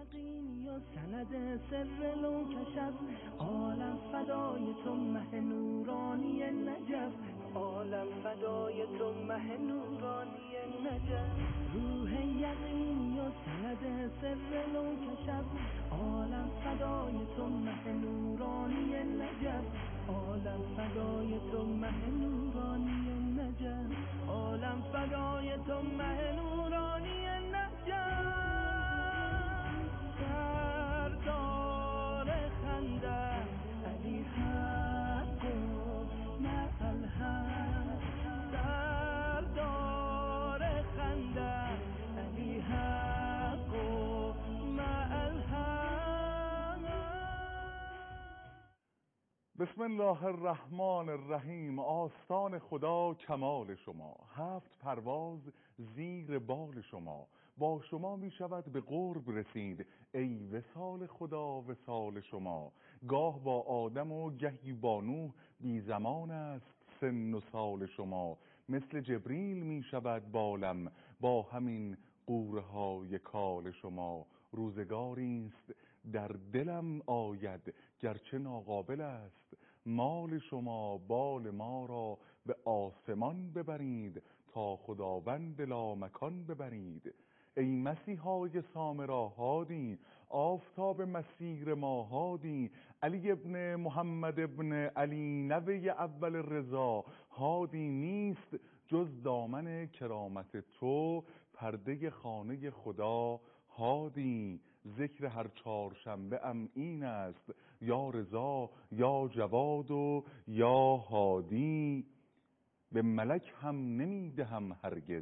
یقینی و سند سر لوکش از عالم فدای تو مه نورانی نجف، عالم فدای تو مه نورانی نجف. روح یقینی و سند سر لوکش از عالم فدای تو مه نورانی نجف، عالم فدای تو مه نورانی نجف، عالم فدای تو مه نورانی نجف. سردار خنده علی حق مع الحق، سردار خنده علی حق مع الحق. بسم الله الرحمن الرحیم. آستان خدا کمال شما، هفت پرواز زیر بال شما، با شما می شود به قرب رسید ای وصال خدا وصال شما. گاه با آدم و گهی با نوح بی زمان است سن و سال شما. مثل جبریل می شود بالم با همین قوره های کال شما. روزگاری است در دلم آید گرچه ناقابل است مال شما. بال ما را به آسمان ببرید تا خداوند لامکان ببرید. ای مسیحای سامرا هادی، آفتاب مسیر ما هادی. علی ابن محمد ابن علی نوه اول رضا هادی. نیست جز دامن کرامت تو پرده خانه خدا هادی. ذکر هر چهارشنبه ام این است یا رضا یا جواد و یا هادی. به ملک هم نمیدهم هرگز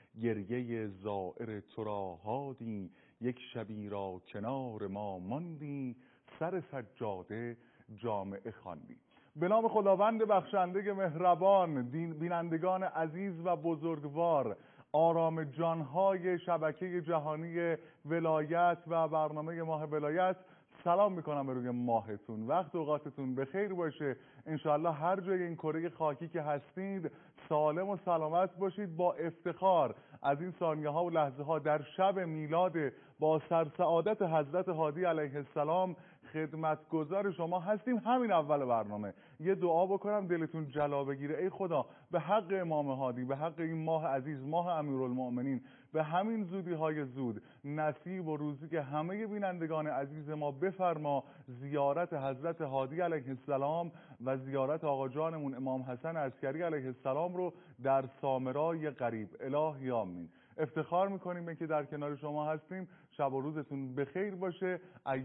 گریه زائر تو را هادی. یک شبی را کنار ما ماندی سر سجاده جامعه خواندی. به نام خداوند بخشنده مهربان، بینندگان عزیز و بزرگوار، آرام جانهای شبکه جهانی ولایت و برنامه ماه ولایت، سلام میکنم به روی ماهتون. وقت اوقاتتون بخیر باشه. انشاءالله هر جای این کره خاکی که هستید سالم و سلامت باشید. با افتخار از این ثانیه ها و لحظه ها در شب میلاد با سرسعادت حضرت هادی علیه السلام خدمتگزار شما هستیم. همین اول برنامه یه دعا بکنم دلتون جلا بگیره. ای خدا به حق امام هادی، به حق این ماه عزیز، ماه امیرالمؤمنین، به همین زودی های زود نصیب و روزی که همه بینندگان عزیز ما بفرما زیارت حضرت هادی علیه السلام و زیارت آقا جانمون امام حسن عسکری علیه السلام رو در سامرای قریب. الهی آمین. افتخار میکنیم به که در کنار شما هستیم. شب و روزتون بخیر باشه.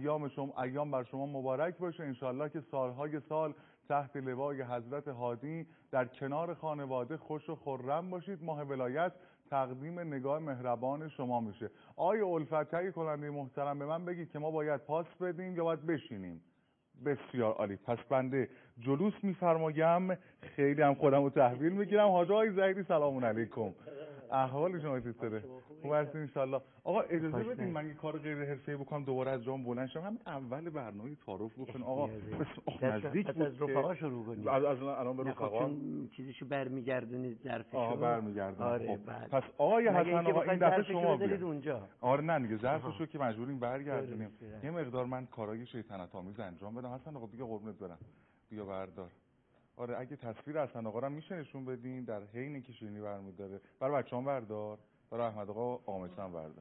ایام بر شما مبارک باشه. انشالله که سالهای سال تحت لوای حضرت هادی در کنار خانواده خوش و خرم باشید. ماه ولایت تقدیم نگاه مهربان شما میشه. آقای الفت تهیه کننده محترم به من بگید که ما باید پاس بدیم یا باید بشینیم؟ بسیار عالی. پس بنده جلوس میفرمایم. خیلی هم خودم رو تحویل میگیرم. حاج آقای ظهیری سلام علیکم. احوال شما چطوره؟ خوب هستین ان شاء الله. آقا اجازه بدین من یه کار غیر حرفه‌ای بکنم دوباره از جام بلند شم. همین اول برنامه تعارف بکنم. آقا نزدیک بود از رفقا شروع کنید. از الان به رفقا چیزیشو برمیگردونید ظرفشو. آها برمیگردونم. آره خب پس آقای حسن آقا این دفعه شما بذارید اونجا. آره نه دیگه ظرفشو که مجبوریم برگردونیم. یه مقدار من کارهای شیطنت آمیز انجام بدم. حسن آقا بیا قربونت برم. بیا بردار. آره اگه تصویر حسن آقا رو میشه نشون بدین در حین که شیرینی برمی‌داره. برای بچه‌ام بردار. برای احمد آقا قامشم بردار.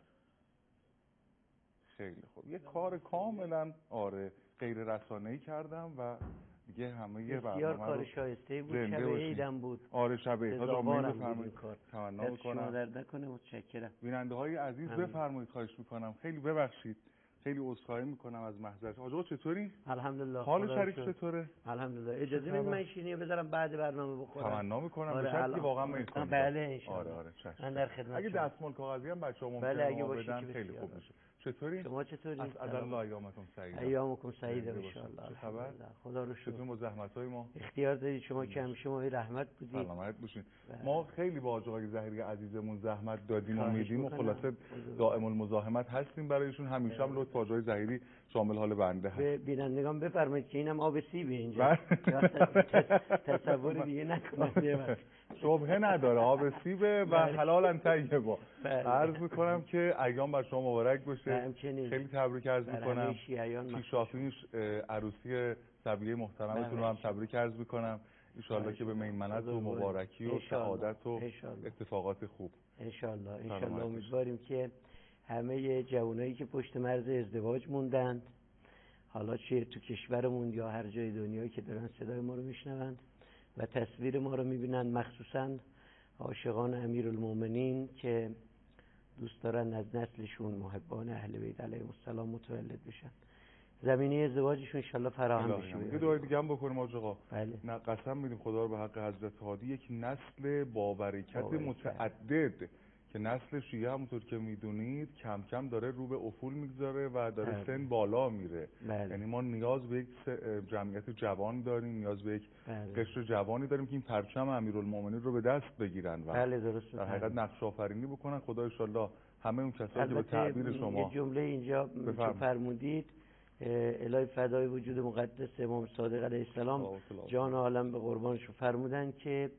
خیلی خوب. یه کار کاملا آره غیر رسانه‌ای کردم و دیگه همه یه بسیار کار شایسته بود. شب عیدم بود. آره شب عید. حاج آقا بفرمایید. تمنا می‌کنم. درد نکنه. متشکرم. بیننده‌های عزیز بفرمایید. خواهش می‌کنم. خیلی ببخشید. خیلی عذرخواهی میکنم از محضرت. آقا چطوری؟ الحمدلله. حال شریف چطوره؟ الحمدلله. اجازه بدید من شیرینی بذارم بعد برنامه بخورم. تمنا میکنم به شرطی واقعا میکنم. بله ان شاء الله. آره من در خدمت. اگه دستمال کاغذی هم بچه‌ها ممکنه بدن خیلی خوب میشه. چطوری؟ شما چطوری؟ از الله ایامتون سعید. ایامکم سعید ان شاء الله. خبر؟ خدا رو شکر. چطور با زحمت‌های ما؟ اختیار دارید شما که همیشه ما رحمت بودید. سلامت باشین. ما خیلی با آقای ظهیری عزیزمون زحمت دادیم و میدیم و خلاصه دائم المزاحمت هستیم برایشون. همیشه هم لطف آقای ظهیری شامل حال بنده هست. به بینندگان بفرمایید که اینم آب سیبه اینجا. تصور دیگه نکنید. شبهه نداره، آب سیبه و حلال طیبه. عرض میکنم که ایام بر شما مبارک باشه. خیلی تبریک عرض میکنم. پیشاپیش عروسی صبیه محترمتون رو هم تبریک عرض میکنم. انشالله که به میمنت و مبارکی و سعادت و اتفاقات خوب. انشالله امیدواریم که همه جوانایی که پشت مرز ازدواج موندند، حالا چه تو کشورمون یا هر جای دنیا که دارن صدای ما رو میشنوند و تصویر ما رو میبینن، مخصوصا عاشقان امیرالمومنین که دوست دارن از نسلشون محبان اهل بیت علیهم السلام متولد بشن، زمینه ازدواجشون انشالله فراهم بشه. یه دعای دیگه هم بکنیم آقا. بله. نه قسم میدیم خدا رو به حق حضرت هادی یک نسل با برکت متعدد که نسل شیعه همونطور که میدونید کم کم داره رو به افول میگذاره و داره سن بالا میره. یعنی ما نیاز به یک جمعیت جوان داریم، نیاز به یک قشر جوانی داریم که این پرچم امیرالمومنین رو به دست بگیرن و در حقیقت نقش آفرینی بکنن. خدا ان شاءالله همه اون کسایی که به تعبیر شما یه جمله اینجا فرمودید، الهی فدای وجود مقدس امام صادق علیه السلام جان عالم به قربانشون، فرمودن که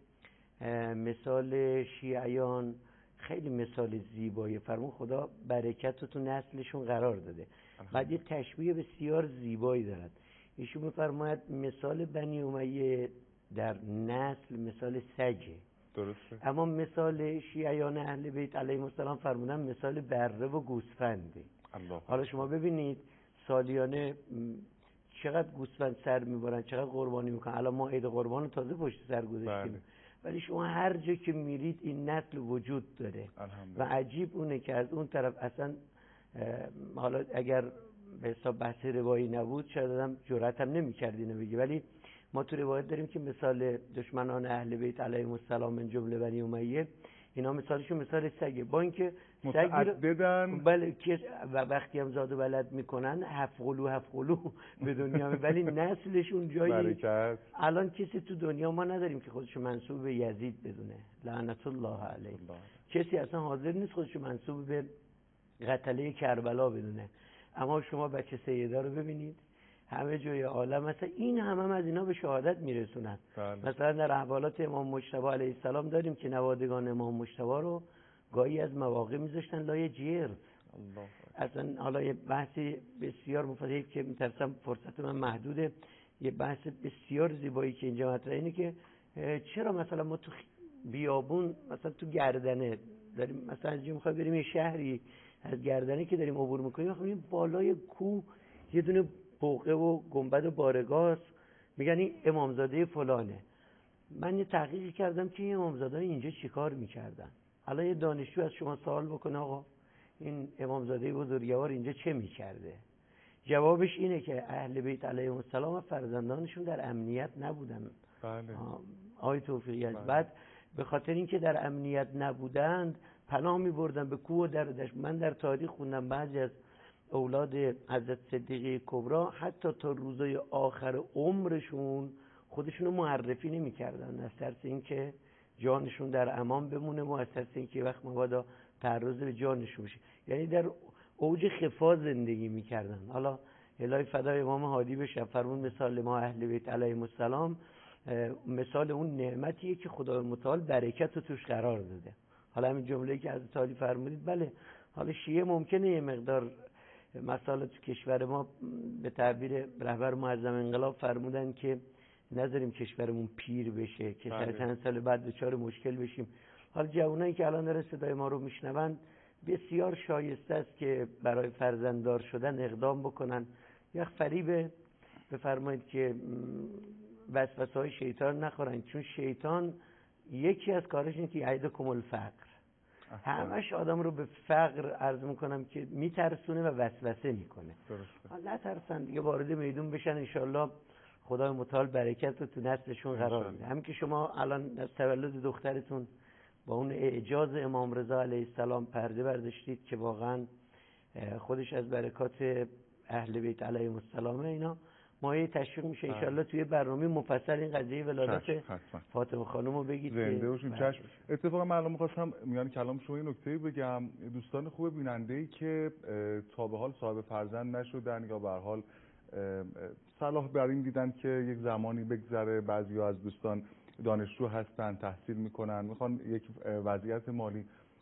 مثال شیعیان خیلی مثال زیبایی، فرمون خدا برکت رو تو نسلشون قرار داده. بعد یه تشبیه بسیار زیبایی دارد. ایشون میفرماید مثال بنی امیه در نسل مثال سگه، درسته، اما مثال شیعیان اهل بیت علیهم السلام فرمودن مثال بره و گوسفنده. حالا شما ببینید سالیانه چقدر گوسفند سر میبرن، چقدر قربانی میکنن. الان ما عید قربان رو تازه پشت سر گذاشتیم، ولی شما هر جا که میرید این نسل وجود داره و عجیب اونه که از اون طرف اصلا حالا اگر به حساب بحث روایی نبود شاید آدم جرأت هم نمی‌کرد اینو بگه، ولی ما تو روایت داریم که مثال دشمنان اهل بیت علیهم السلام من جمله بنی امیه اینا مثالشون مثال سگه، با اینکه متعددن بله که و وقتی هم زاد و ولد میکنن هفت قلو به دنیا ولی نسلشون جایی الان کسی تو دنیا ما نداریم که خودشو منسوب به یزید بدونه لعنت الله علیه، کسی اصلا حاضر نیست خودشو منسوب به قتله کربلا بدونه. اما شما بچه سیدا رو ببینید همه جای عالم مثلا این هم از اینا به شهادت میرسونن. مثلا در احوالات امام مجتبی علیه السلام داریم که نوادگان امام مجتبی رو گاهی از مواقع میذاشتن لای جرز. اصلا حالا یه بحثی بسیار مفصلی که میترسم فرصت من محدوده، یه بحث بسیار زیبایی که اینجا مطرحه اینه که چرا مثلا ما تو بیابون مثلا تو گردنه داریم، مثلا از میخوای بریم یه شهری از گردنه که داریم عبور میکنیم میخوایم بالای کوه یه دونه بوقه و گنبد و بارگاهs میگن این امامزاده فلانه. من یه تحقیق کردم که این امامزاده اینجا چیکار میکردن. حالا یه دانشجو از شما سوال بکنه آقا این امامزاده بزرگوار اینجا چه میکرده؟ جوابش اینه که اهل بیت علیهم السلام و فرزندانشون در امنیت نبودن. بله. آقای توفیقی بعد به خاطر اینکه در امنیت نبودند پناه میبردن به کوه و دشت. من در تاریخ خوندم بعضی از اولاد حضرت صدیقه کبرا حتی تا روزای آخر عمرشون خودشونو معرفی نمی‌کردن از ترس اینکه جانشون در امان بمونه و از ترس اینکه وقت مبادا تعرض به جانشون بشه، یعنی در اوج خفا زندگی می‌کردن. حالا الهی فدای امام هادی بشه، فرمون مثال ما اهل بیت علیهم السلام مثال اون نعمتیه که خدای متعال برکت رو توش قرار داده. حالا همین جمله‌ای که حضرت علی فرمودید بله، حالا شیعه ممکنه یه مقدار مثلا تو کشور ما به تعبیر رهبر معظم انقلاب فرمودن که نذاریم کشورمون پیر بشه که سر چند سال بعد دچار مشکل بشیم. حالا جوانایی که الان داره صدای ما رو میشنوند بسیار شایسته است که برای فرزنددار شدن اقدام بکنن. یک فریب بفرمایید که وسوسه‌های شیطان نخورن، چون شیطان یکی از کارش اینه که یعیدکم الفقر، همش آدم رو به فقر عرض میکنم که میترسونه و وسوسه میکنه. نترسن دیگه، وارد میدون بشن، انشالله خدای متعال برکت رو تو نسلشون قرار میده. همین که شما الان از تولد دخترتون با اون اعجاز امام رضا علیه السلام پرده برداشتید که واقعا خودش از برکات اهل بیت علیهم السلام اینا مایه تشویق میشه. انشالله توی برنامه مفصل این قضیه ولادت فاطمه خانم رو بگید زنده باشیم. چشم. اتفاقا من الان می‌خواستم میان کلام شما این نکته بگم، دوستان خوب بیننده‌ای که تا به حال صاحب فرزند نشدن یا به هر حال صلاح بر این دیدن که یک زمانی بگذره، بعضیا از دوستان دانشجو هستن، تحصیل میکنن، میخوان یک وضعیت مالی.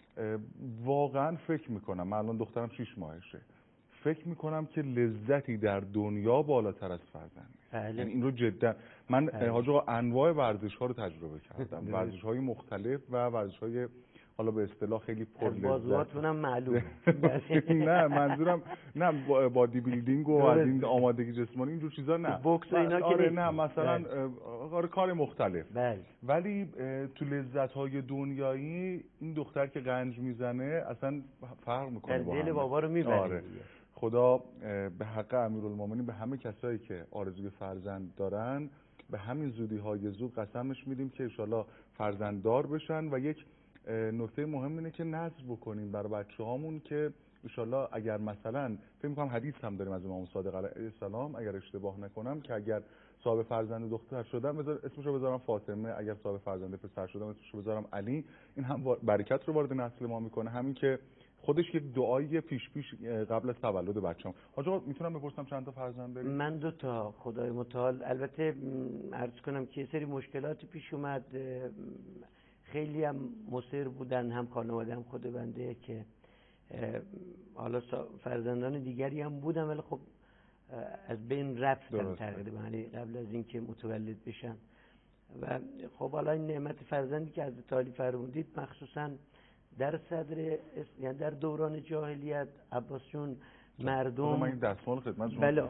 واقعا فکر میکنم، من الان دخترم 6 ماهشه، فکر میکنم که لذتی در دنیا بالاتر از فرزند. یعنی این رو جدا من حاج آقا انواع ورزش ها رو تجربه کردم، ورزش های مختلف و ورزش های حالا به اصطلاح خیلی پر لذت. بازوهاتونم معلومه. نه منظورم نه بادی بیلدینگ و از این آمادگی جسمانی اینجور چیزا نه، بوکس و اینا که نه مثلا کار مختلف. بله. ولی تو لذت های دنیایی این دختر که گنج میزنه اصلا فرق میکنه با دل بابا رو میبره. آره. خدا به حق امیرالمومنین به همه کسایی که آرزوی فرزند دارن به همین زودی های زود قسمش میدیم که انشالله فرزنددار بشن. و یک نکته مهم اینه که نذر بکنیم برای بچه‌هامون که انشالله اگر مثلا فکر می‌کنم حدیث هم داریم از امام صادق علیه السلام اگر اشتباه نکنم که اگر صاحب فرزند دختر شدم اسمشو بذارم فاطمه، اگر صاحب فرزند پسر شدم اسمشو بذارم علی. این هم برکت رو وارد نسل ما میکنه، همین که خودش یک دعایی پیش قبل از تولد بچه‌ام. آقا میتونم بپرسم چند تا فرزند داری؟ من 2 تا خدای متعال. البته عرض کنم که سری مشکلات پیش اومد، خیلی هم مصر بودن، هم خانواده هم خود بنده، که حالا فرزندان دیگری هم بودن ولی خب از بین رفتن تقریبا قبل از اینکه متولد بشن. و خب حالا این نعمت فرزندی که از تعالی فرمودید مخصوصا در صدر یعنی در دوران جاهلیت عباس جون مردم من این دستمال خدمت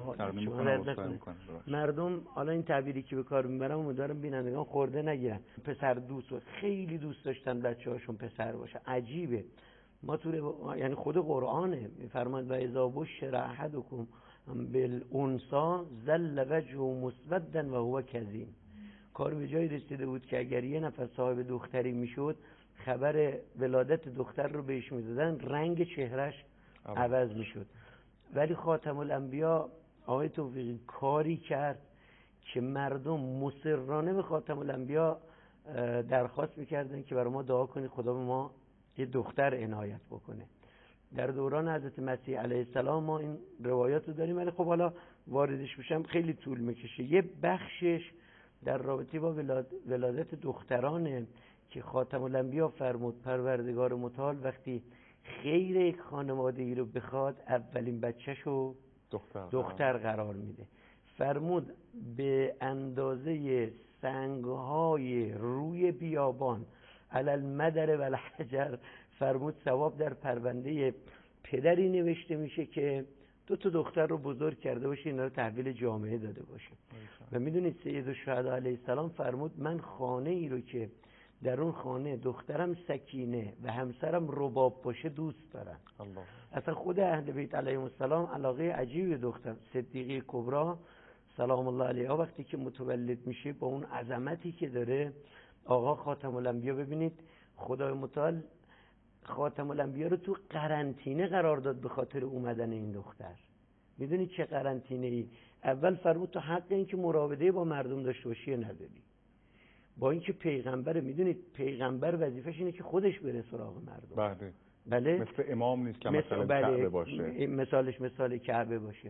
شما مردم حالا این تعبیری که به کار میبرم امیدوارم بینندگان خورده نگیرن، پسر دوست و خیلی دوست داشتن بچه‌هاشون پسر باشه. عجیبه، ما یعنی خود قرآنه میفرماید و اذا بشر احدکم بالانثی ظل وجهه مسودا و هو کظیم. کار به جایی رسیده بود که اگر یه نفر صاحب دختری میشد خبر ولادت دختر رو بهش میدادن رنگ چهرش عوض میشد. ولی خاتم الانبیا آقای توفیقی کاری کرد که مردم مصرانه به خاتم الانبیا درخواست میکردن که برای ما دعا کنید خدا به ما یه دختر عنایت بکنه. در دوران حضرت مسیح علیه السلام ما این روایات رو داریم، ولی خب حالا واردش بشم خیلی طول میکشه. یه بخشش در رابطه با ولادت دخترانه که خاتم الانبیا فرمود پروردگار متعال وقتی خیر یک خانوادگی رو بخواد اولین بچه‌شو دختر قرار میده. فرمود به اندازه سنگ‌های روی بیابان علی المدر و الحجر، فرمود ثواب در پرونده پدری نوشته میشه که 2 تا دختر رو بزرگ کرده باشه، اینا رو تحویل جامعه داده باشه. و میدونید سید الشهدا علیه السلام فرمود من خانه ای رو که در اون خانه دخترم سکینه و همسرم رباب باشه دوست دارم. اصلا خود اهل بیت علیهم السلام علاقه عجیبی به دختر. صدیقه کبری سلام الله علیها وقتی که متولد میشه با اون عظمتی که داره، آقا خاتم الانبیا ببینید خدای متعال خاتم الانبیا رو تو قرنطینه قرار داد به خاطر اومدن این دختر. میدونید چه قرنطینه ای؟ اول فرمود تو حق این که مراوده با مردم داشته باشی نداری، با اینکه پیغمبر، میدونید پیغمبر وظیفش اینه که خودش بره سراغ مردم. بله مثل امام نیست که مثلا کعبه باشه، مثالش مثال کعبه باشه.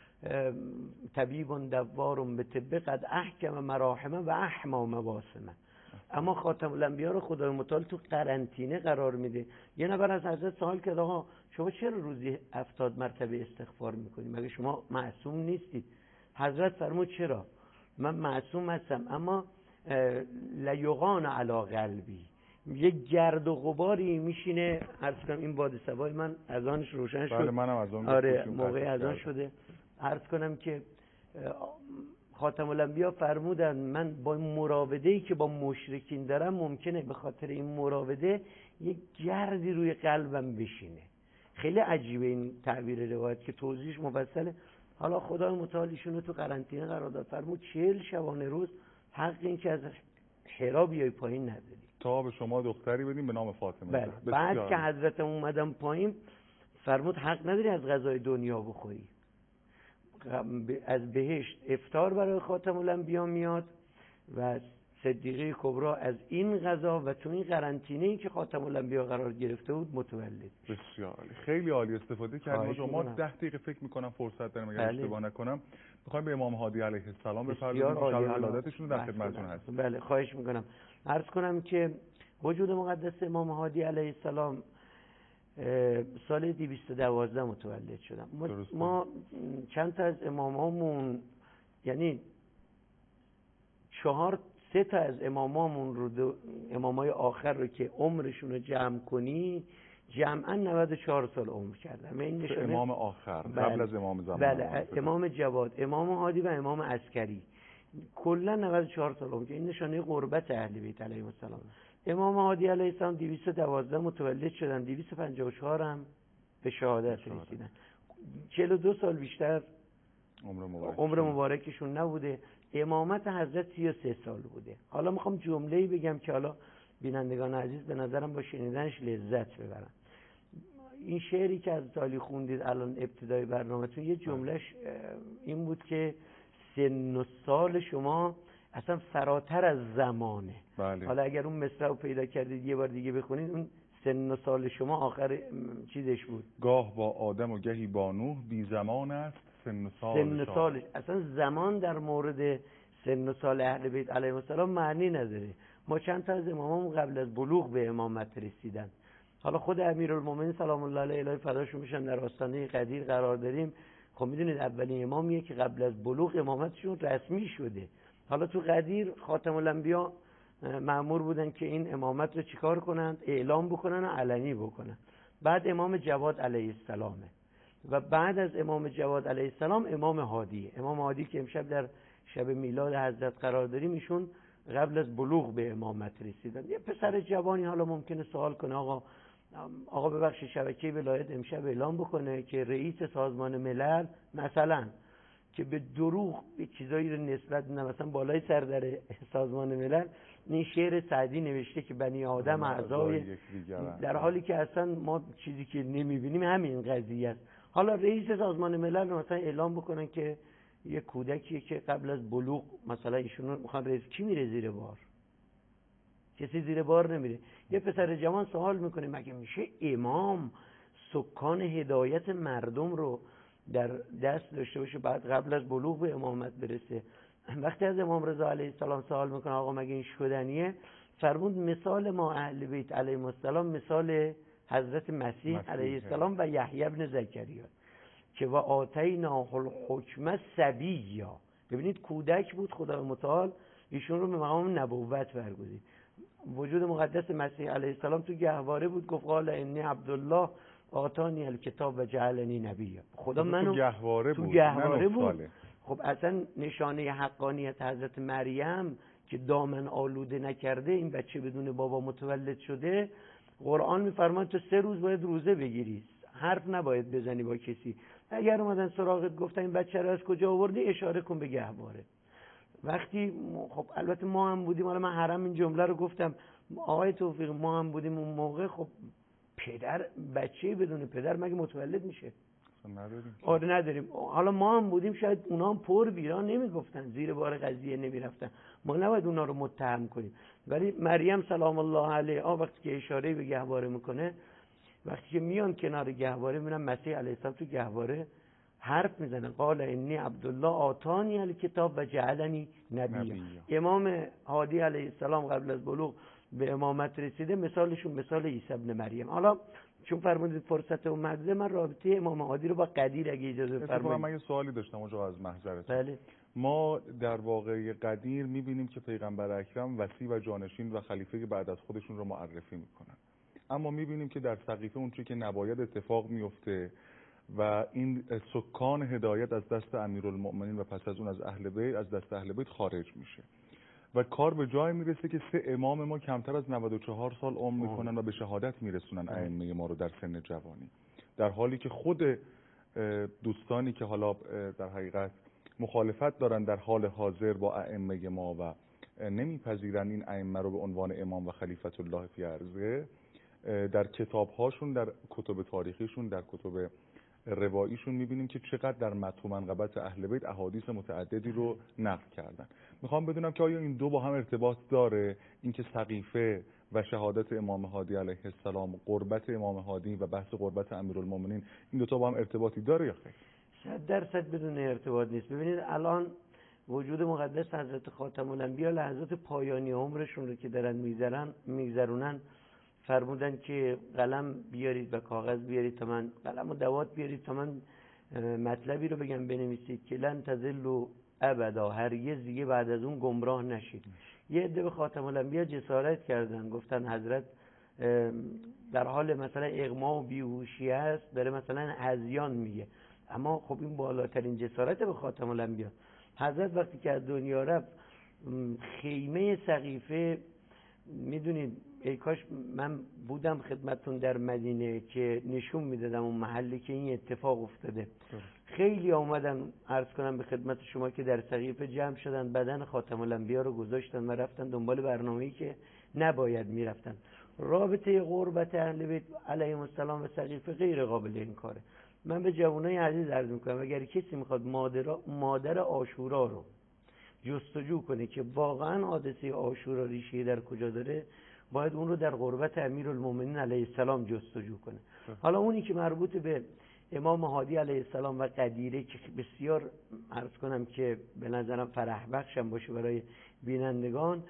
طبیب دوار به طب قد احکم مراحمه و احما مواسمه. اما خاتم الانبیا رو خدای متعال تو قرنطینه قرار میده. یه نفر از حضرت سوال کرد آقا شما چرا روزی 70 مرتبه استغفار میکنید؟ مگه شما معصوم نیستید؟ حضرت فرمود چرا؟ من معصوم هستم اما لیغان علی قلبی، یه گرد و غباری میشینه. عرض کنم این باد صبای من اذانش روشن شد. بله منم از اون آره موقع اذان شده. عرض کنم که خاتم الانبیا فرمودن من با این مراوده‌ای که با مشرکین دارم ممکنه به خاطر این مراوده یک گردی روی قلبم بشینه. خیلی عجیبه این تعبیر روایت که توضیحش مفصله. حالا خدای متعال ایشونو تو قرنطینه قرار داد، فرمود 40 شبانه روز حق این که از حرا بیای پایین نداری تا به شما دختری بدیم به نام فاطمه. بله. بعد که حضرت اومدن پایین فرمود حق نداری از غذای دنیا بخوری. از بهشت افطار برای خاتم الانبیا میاد و صدیقه کبرا از این غذا و تو این قرنطینه‌ای که خاتم الانبیا قرار گرفته بود متولد. بسیار عالی، خیلی عالی استفاده کردیم. ما 10 دقیقه فکر می‌کنم فرصت داریم اگر اشتباه نکنم. می‌خوایم به امام هادی علیه السلام بپردازیم که شب ولادتشون در خدمتتون هستیم. بله خواهش می‌کنم. عرض کنم که وجود مقدس امام هادی علیه السلام سال 212 متولد شدن. ما چند تا از امامامون، یعنی 3 تا از امامامون رو، امامای آخر رو که عمرشون رو جمع کنی جمعا 94 سال عمر کردن. و این نشانه امام آخر قبل از امام زمان. بله، امام جواد، امام هادی و امام عسکری کلا 94 سال عمر. این نشانه قربت اهل بیت علیهم السلام. امام هادی علیه السلام 212 متولد شدن، 254 هم به شهادت رسیدن. 42 سال بیشتر عمر مبارکشون نبوده. امامت حضرت 33 سال بوده. حالا میخوام جمله‌ای بگم که حالا بینندگان عزیز به نظرم با شنیدنش لذت ببرن. این شعری که از علی خوندید الان ابتدای برنامه‌تون، یه جملهش این بود که سن و سال شما اصلا فراتر از زمانه. بله. حالا اگر اون مصرع رو پیدا کردید یه بار دیگه بخونید. اون سن و سال شما آخر چیزش بود، گاه با آدم و گهی با نوح، بی زمان است سن و سالش. اصلا زمان در مورد سن و سال اهل بیت علیهم السلام معنی نداره. ما چند تا از امامامون قبل از بلوغ به امامت رسیدن. حالا خود امیرالمومنین سلام الله علیه الهی فداشون میشن در آستانه قدیر قرار داریم. خب میدونید اولین امامیه که قبل از بلوغ امامتشون رسمی شده. حالا تو قدیر خاتم الانبیا مأمور بودن که این امامت رو چیکار کنند؟ اعلام بکنن و علنی بکنن. بعد امام جواد علیه السلامه و بعد از امام جواد علیه السلام امام هادیه. امام هادی که امشب در شب میلاد حضرت قرار داریم، ایشون قبل از بلوغ به امامت رسیدن. یه پسر جوانی حالا ممکنه سوال کنه آقا ببخشید شبکه ولایت امشب اعلام بکنه که رئیس سازمان ملل مثلا که به دروغ به چیزایی رو نسبت میدن، مثلا بالای سردر سازمان ملل این شعر سعدی نوشته که بنی آدم اعضای، در حالی که اصلا ما چیزی که نمیبینیم همین قضیه است. حالا رئیس سازمان ملل رو مثلا اعلام بکنن که یه کودکیه که قبل از بلوغ مثلا ایشونو میخوان رئیس، کی میره زیر بار؟ کسی زیر بار نمیره. یه پسر جوان سوال میکنه مگه میشه امام سکان هدایت مردم رو در دست داشته باشه بعد قبل از بلوغ به امامت برسه؟ وقتی از امام رضا علیه السلام سوال میکنه آقا مگه این شدنیه؟ فرمود مثال ما اهل بیت علیهم السلام مثال حضرت مسیح علیه السلام و یحیی ابن زکریا که و آتیناه الحکم صبیا. ببینید کودک بود، خدا متعال ایشون رو به مقام نبوت برگزید. وجود مقدس مسیح علیه السلام تو گهواره بود، گفت قال انی عبدالله آتانی الکتاب و جعلنی نبیا. خدا منو تو گهواره بود. خب اصلا نشانه حقانیت حضرت مریم که دامن آلوده نکرده، این بچه بدون بابا متولد شده، قرآن میفرماید تو 3 روز باید روزه بگیری، حرف نباید بزنی با کسی. اگر اومدن سراغت گفتن این بچه رو از کجا آوردی، اشاره کن به گهواره. وقتی خب البته ما هم بودیم، حالا من حرم این جمله رو گفتم، آقای توفیق ما هم بودیم اون موقع، خب پدر بچه بدون پدر مگه متولد میشه؟ نداریم. آره نداریم. حالا ما هم بودیم شاید اونا هم پر بیرا نمیگفتن، زیر بار قضیه نمیرفتن، ما نباید اونا رو متهم کنیم. ولی مریم سلام الله علیها وقتی که اشاره به گهواره میکنه، وقتی که میان کنار گهواره میبینن مسیح علیه السلام تو گهواره حرف میزنه، قال انی عبدالله آتانی الکتاب و جعلنی نبیا. امام هادی علیه السلام قبل از بلوغ به امامت رسیده، مثالشون مثال عیسی ابن مریم. حالا چون فرمودید فرصت اومده، من رابطه امام هادی رو با قدیر اگه اجازه بفرمایید. من یه سوالی داشتم اونجا از محضرتون. بله. ما در واقع قدیر میبینیم که پیغمبر اکرم وصی و جانشین و خلیفه بعد از خودشون رو معرفی میکنن، اما میبینیم که در سقیفه اونچه که نباید اتفاق میفته و این سکان هدایت از دست امیرالمؤمنین و پس از اون از اهل بیت، از دست اهل بیت خارج میشه و کار به جای میرسه که 3 امام ما کمتر از 94 سال عمر میکنن و به شهادت میرسونن ائمه ما رو در سن جوانی، در حالی که خود دوستانی که حالا در حقیقت مخالفت دارن در حال حاضر با ائمه ما و نمیپذیرن این ائمه رو به عنوان امام و خلیفت الله فی ارضه، در کتاب‌هاشون، در کتب تاریخیشون، در کتب رواییشون میبینیم که چقدر در مدح و منقبت اهل بیت احادیث متعددی رو نقل کردن. میخوام بدونم که آیا این دو با هم ارتباط داره، اینکه سقیفه و شهادت امام هادی علیه السلام، قربت امام هادی و بحث قربت امیرالمومنین، این دو تا با هم ارتباطی داره یا خیر؟ 100% بدون ارتباط نیست. ببینید الان وجود مقدس حضرت خاتم الانبیا لحظات پایانی عمرشون رو که دارن میگذرونن فرمودن که قلم بیارید و کاغذ بیارید تا من قلم و دوات بیارید تا من مطلبی رو بگم بنویسید که لن تضلوا ابدا، هرگز دیگه بعد از اون گمراه نشید. یه عده به خاتم الانبیا جسارت کردن، گفتن حضرت در حال مثلا اغما و بیهوشی است، داره مثلا هذیان میگه، اما خب این بالاترین جسارت به خاتم الانبیا. حضرت وقتی که از دنیا رفت خیمه سقیفه، میدونید ای کاش من بودم خدمتون در مدینه که نشون میدادم اون محلی که این اتفاق افتاده. خیلی آمدن عرض کنم به خدمت شما که در سقیفه جمع شدن، بدن خاتم الانبیا رو گذاشتن و رفتن دنبال برنامه‌ای که نباید میرفتن. رابطه قربت اهل بیت علیهم السلام و سقیفه غیر قابل انکاره. من به جوانای عزیز عرض میکنم اگر کسی میخواد مادر عاشورا رو جستجو کنه که واقعا حادثه عاشورا ریشه در کجا داره، باید اون رو در قربت امیرالمومنین علیه السلام جستجو کنه. حالا اونی که مربوط به امام هادی علیه السلام و قدیره که بسیار عرض کنم که به نظرم فرح بخشم باشه برای بینندگان،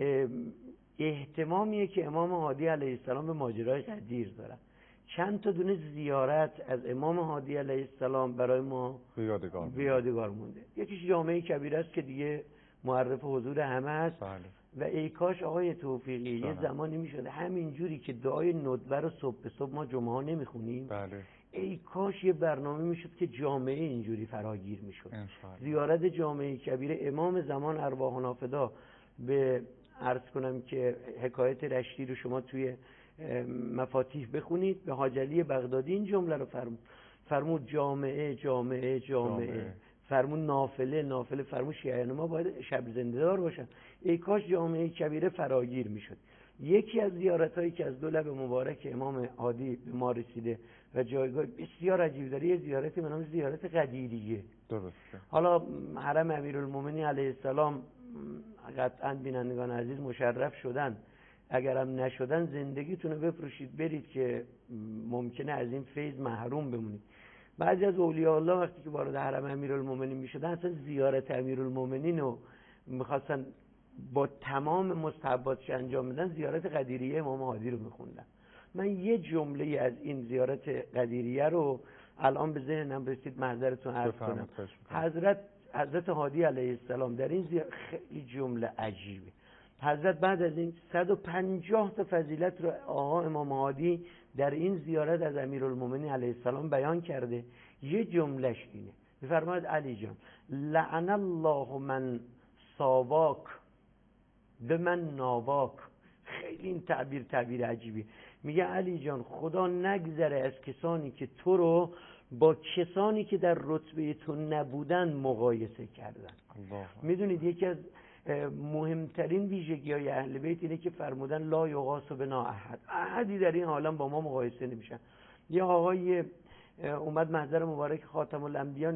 اهتمامیه که امام هادی علیه السلام به ماجرای قدیر داره. چند تا دونه زیارت از امام هادی علیه السلام برای ما به یادگار مونده. یکیش جامعه کبیره است که دیگه معرف حضور همه است. بله. و ای کاش آقای توفیقی یه زمانی میشده همین جوری که دعای ندبه رو صبح به صبح ما جمعه ها نمیخونیم، بله. ای کاش یه برنامه میشد که جامعه اینجوری فراگیر میشد. زیارت جامعه کبیره امام زمان ارواح نافدا، به عرض کنم که حکایت رشتی رو شما توی مفاتیح بخونید، به حاج علی بغدادی این جمله رو فرمود جامعه جامعه جامعه، فرمود نافله نافله، فرمود شیعیان ما باید شب زنده دار باشن. ای کاش جامعه کبیره فراگیر میشد. یکی از زیارتایی که از دو لب مبارک امام هادی به ما رسیده و جایگاه بسیار عجیب داره، یه زیارتی به نام زیارت قدیریه. درسته. حالا حرم امیرالمومنین علیه السلام قطعاً بینندگان عزیز مشرف شدن، اگرم نشدن زندگیتون رو بفروشید برید که ممکنه از این فیض محروم بمونید. بعضی از اولیاء الله وقتی که وارد حرم امیرالمومنین میشدن اصلا زیارت امیرالمومنین رو میخواستن با تمام مستحباتش انجام بدن، زیارت قدیریه امام هادی رو میخوندن. من یه جمله از این زیارت قدیریه رو الان به ذهنم رسید، معذرتون عرض کنم. حضرت هادی علیه السلام در این زیارت خیلی جمله عجیبه. حضرت بعد از این 150 تا فضیلت رو آقا امام هادی در این زیارت از امیرالمومنین علیه السلام بیان کرده. یه جملهش اینه، میفرماید علی جان لعن الله من ساواک به من ناواک. خیلی این تعبیر عجیبی. میگه علی جان خدا نگذره از کسانی که تو رو با کسانی که در رتبه تو نبودن مقایسه کردن. میدونید یکی از مهمترین ویژگی‌های اهل بیت اینه که فرمودن لا یغاث بنا احد، احدی در این عالم با ما مقایسه نمیشن. یه آقای اومد محضر مبارک خاتم الانبیا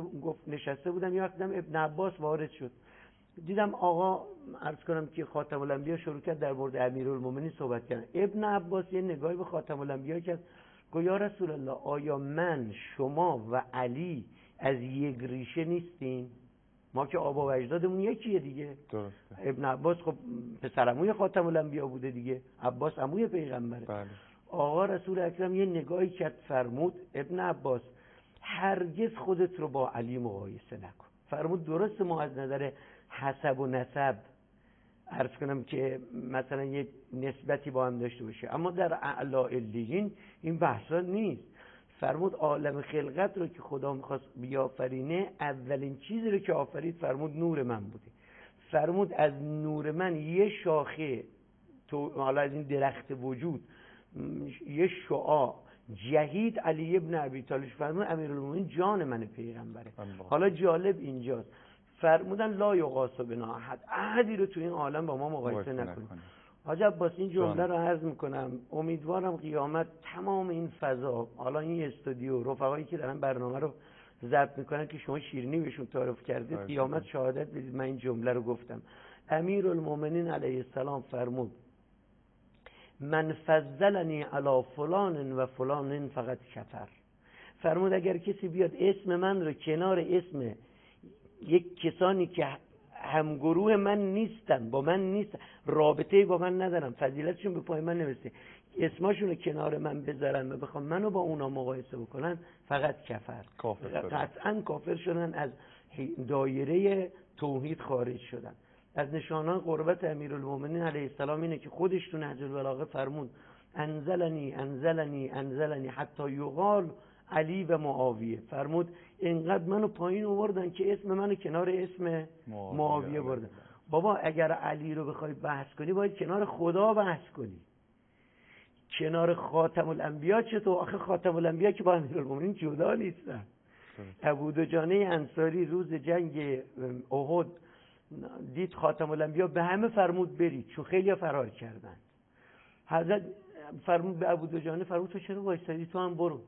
نشسته بودم، یه وقتم ابن عباس وارد شد، دیدم آقا عرض کنم که خاتم الانبیا شروع کرد در مورد امیرالمومنین صحبت کردن. ابن عباس یه نگاهی به خاتم الانبیا کرد، گفت یا رسول الله آیا من شما و علی از یک ریشه نیستیم؟ ما که آبا و اجدادمون یکیه دیگه. درسته. ابن عباس خب پسرعموی خاتم الانبیا بوده دیگه، عباس عموی پیغمبره. بله. آقا رسول اکرم یه نگاهی کرد، فرمود ابن عباس هرگز خودت رو با علی مقایسه نکن. فرمود درست ما از نظر حسب و نسب عرض کنم که مثلا یه نسبتی با هم داشته باشه، اما در اعلی علیین این بحثا نیست. فرمود عالم خلقت رو که خدا میخواست بیافرینه، اولین چیزی رو که آفرید فرمود نور من بوده. فرمود از نور من یه شاخه تو حالا از این درخت وجود یه شعاع جهید علی ابن ابی طالب، فرمود امیرالمومنین جان من پیغمبره. حالا جالب اینجاست، فرمودن لا یغاث بنا احد، احدی رو تو این عالم با ما مقایسه نکنید. حاج عباس این جمله رو عرض میکنم، امیدوارم قیامت تمام این فضا، حالا این استودیو، رفقایی که دارن برنامه رو ضبط میکنن که شما شیرینی بهشون تعارف کردید، قیامت شهادت بدید من این جمله رو گفتم. امیرالمومنین علیه السلام فرمود من فضلنی علی فلان و فلان فقط کفر. فرمود اگر کسی بیاد اسم من رو کنار اسم یک کسانی که همگروه من نیستن، با من نیستن، رابطه با من ندارن، فضیلتشون به پای من نمیرسه، اسماشون رو کنار من بذارن و بخوام منو با اونا مقایسه بکنن، فقط کفر، قطعا کافر شدن، از دایره توحید خارج شدن. از نشانان قربت امیرالمومنین علیه السلام اینه که خودش تو نهج البلاغه فرمود انزلنی انزلنی انزلنی حتی یقال علی و معاویه. فرمود اینقدر منو پایین آوردن که اسم منو کنار اسم معاویه بردن. بابا اگر علی رو بخوای بحث کنی باید کنار خدا بحث کنی، کنار خاتم الانبیا چطور؟ آخه خاتم الانبیا که با امیرالمومنین جدا نیستن. ابو دجانه انصاری روز جنگ احد دید خاتم الانبیا، به همه فرمود برید، چون خیلی فرار کردن. حضرت فرمود به ابو دجانه، فرمود تو چرا وایسادی؟ تو هم برو.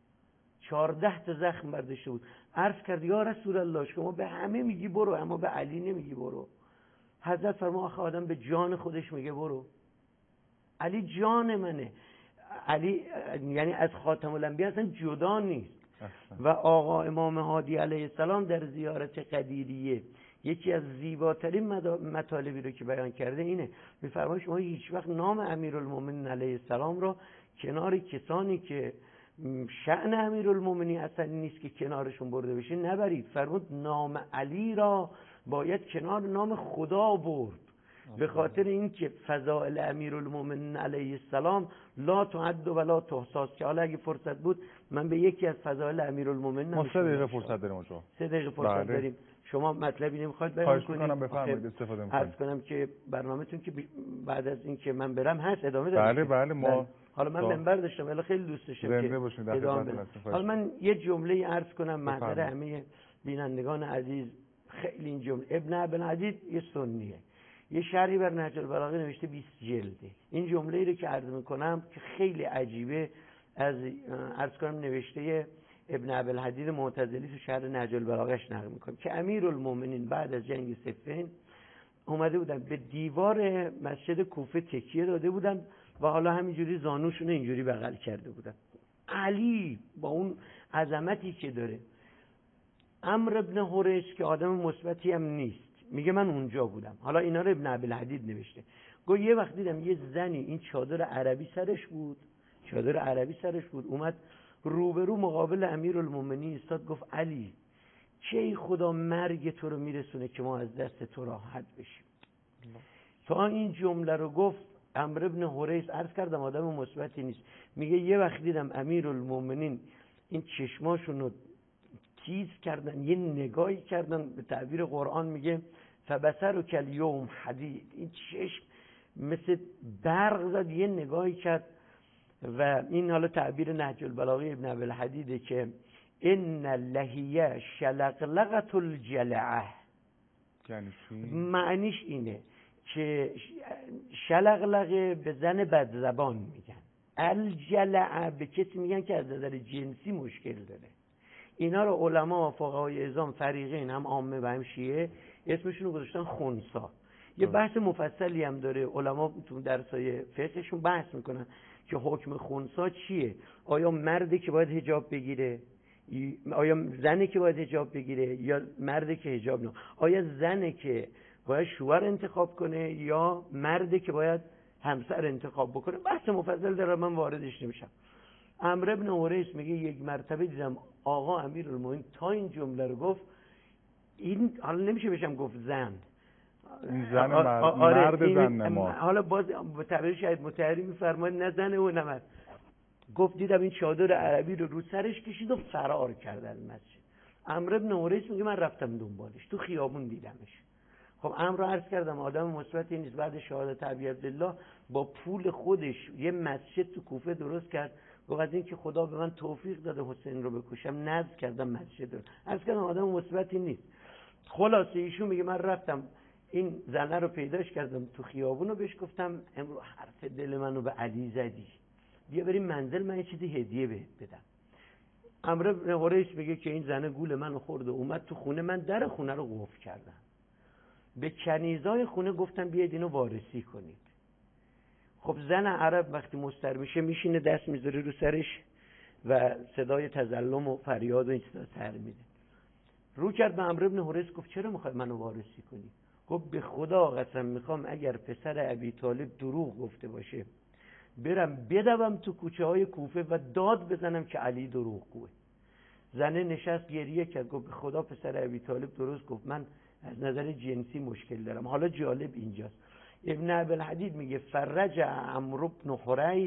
14 تا زخم برداشته بود. عرض کرد یا رسول الله شما به همه میگی برو اما به علی نمیگی برو. حضرت فرمود آخه آدم به جان خودش میگه برو. علی جان منه. علی یعنی از خاتم الانبیا اصلا جدا نیست. و آقا امام هادی علیه السلام در زیارت قدیریه یکی از زیباترین مطالبی رو که بیان کرده اینه، می‌فرماید شما هیچ وقت نام امیرالمومنین علیه السلام رو کنار کسانی که شأن امیرالمومنین اصلا نیست که کنارشون برده بشه نبرید. فرمود نام علی را باید کنار نام خدا برد، به خاطر اینکه فضائل امیرالمومنین علیه السلام لا تعد و لا تحصى. که حالا اگه فرصت بود من به یکی از فضائل امیرالمومنین ما 3 دقیقه فرصت داریم اونجا. 3 دقیقه فرصت داریم. شما مطلبی نمیخواید بیان کنید؟ خواهش می‌کنم بفرمایید استفاده می‌کنید. عرض کنم که برنامه‌تون که بعد از این که من برم هست ادامه داره. بله ما حالا من منبر داشتم ولی خیلی دوست داشتم که ادامه بدم. حالا من یه جمله عرض کنم محضر همه بینندگان عزیز. خیلی این جمله ابن عبدالعزیز یه سنیه، یه شرحی بر نهج البلاغه نوشته 20 جلده. این جمله ای رو که عرض میکنم که خیلی عجیبه، از عرض کنم نوشته ابن عبدالحدید معتزلی تو شرح نهج البلاغهش نقل میکنم که امیرالمومنین بعد از جنگ صفین اومده بودن به دیوار مسجد کوفه تکیه داده بودن و حالا همینجوری زانوشون اینجوری بغل کرده بودن. علی با اون عظمتی که داره، عمرو ابن حریث که آدم مثبتی هم نیست میگه من اونجا بودم. حالا اینا رو ابن عبدالحدید نوشته. گفت یه وقت دیدم یه زنی این چادر عربی سرش بود، اومد روبرو مقابل امیرالمومنین ایستاد، گفت علی چه خدا مرگ تو رو میرسونه که ما از دست تو راحت بشیم. تا این جمله رو گفت عمرو ابن حریث، عرض کردم آدم مثبتی نیست، میگه یه وقت دیدم امیرالمومنین این چشماشون رو تیز کردن، یه نگاهی کردن، به تعبیر قرآن میگه فبصرک الیوم حدید، این چشم مثل برق زد، یه نگاهی کرد. و این حالا تعبیر نهج البلاغه ابن عبدالحدیده که ان لهیه شلقلقة الجلعه. معنیش اینه که شلقلقه به زن بدزبان میگن، الجلعه به کسی میگن که از نظر جنسی مشکل داره. اینا رو علما و فقهای اعظام فریقین، هم عامه و هم شیعه، اسمشون رو گذاشتن خنثی. یه بحث مفصلی هم داره، علما تو درسای فقهشون بحث میکنن که حکم خنثی چیه. آیا مردی که باید حجاب بگیره، آیا زنی که باید حجاب بگیره، یا مردی که حجاب نه، آیا زنی که باید شوهر انتخاب کنه یا مردی که باید همسر انتخاب بکنه. بحث مفصل داره، من واردش نمیشم. عمرو ابن حریث میگه یک مرتبه دیدم آقا امیرالمومنین تا این جمله رو گفت، این حالا نمیشه بشم گفت زن، این زن مرد زن نما، حالا باز به تعبیر شاید متحری میفرماید نه زن و نه مرد. گفت دیدم این چادر عربی رو سرش کشید و فرار کرد از مسجد. عمرو ابن حریث میگه من رفتم دنبالش، تو خیابون دیدمش. خب عمرو عرض کردم آدم مثبتی نیست، بعد شهادت ابی عبدالله با پول خودش یه مسجد تو کوفه درست کرد. گفت از این که خدا به من توفیق داده حسین رو بکشم نذر کردم مسجد رو. عرض کردم آدم مثبتی نیست. خلاصه ایشون میگه من رفتم این زنه رو پیداش کردم تو خیابون و بهش گفتم امروز حرف دل منو به علی زدی، بیا بریم منزل من یه چیزی هدیه بهت بدم. عمرو بن حریث میگه که این زنه گول منو خورد و اومد تو خونه من، در خونه رو قفل کردم. به کنیزای خونه گفتم بیاید اینو وارسی کنید. خب زن عرب وقتی مضطر میشه میشینه دست میذاره رو سرش و صدای تظلم و فریاد و این چیزا سر میده. رو کرد به عمرو بن حریث گفت چرا میخوای منو وارسی کنی؟ گفت به خدا قسم میخوام اگر پسر ابی طالب دروغ گفته باشه برم بدوم تو کوچه های کوفه و داد بزنم که علی دروغگوه. زنه نشست گریه کرد گفت به خدا پسر ابی طالب درست گفت، من از نظر جنسی مشکل دارم. حالا جالب اینجاست، ابن ابوالحدید میگه فرجع عمرو بن حریث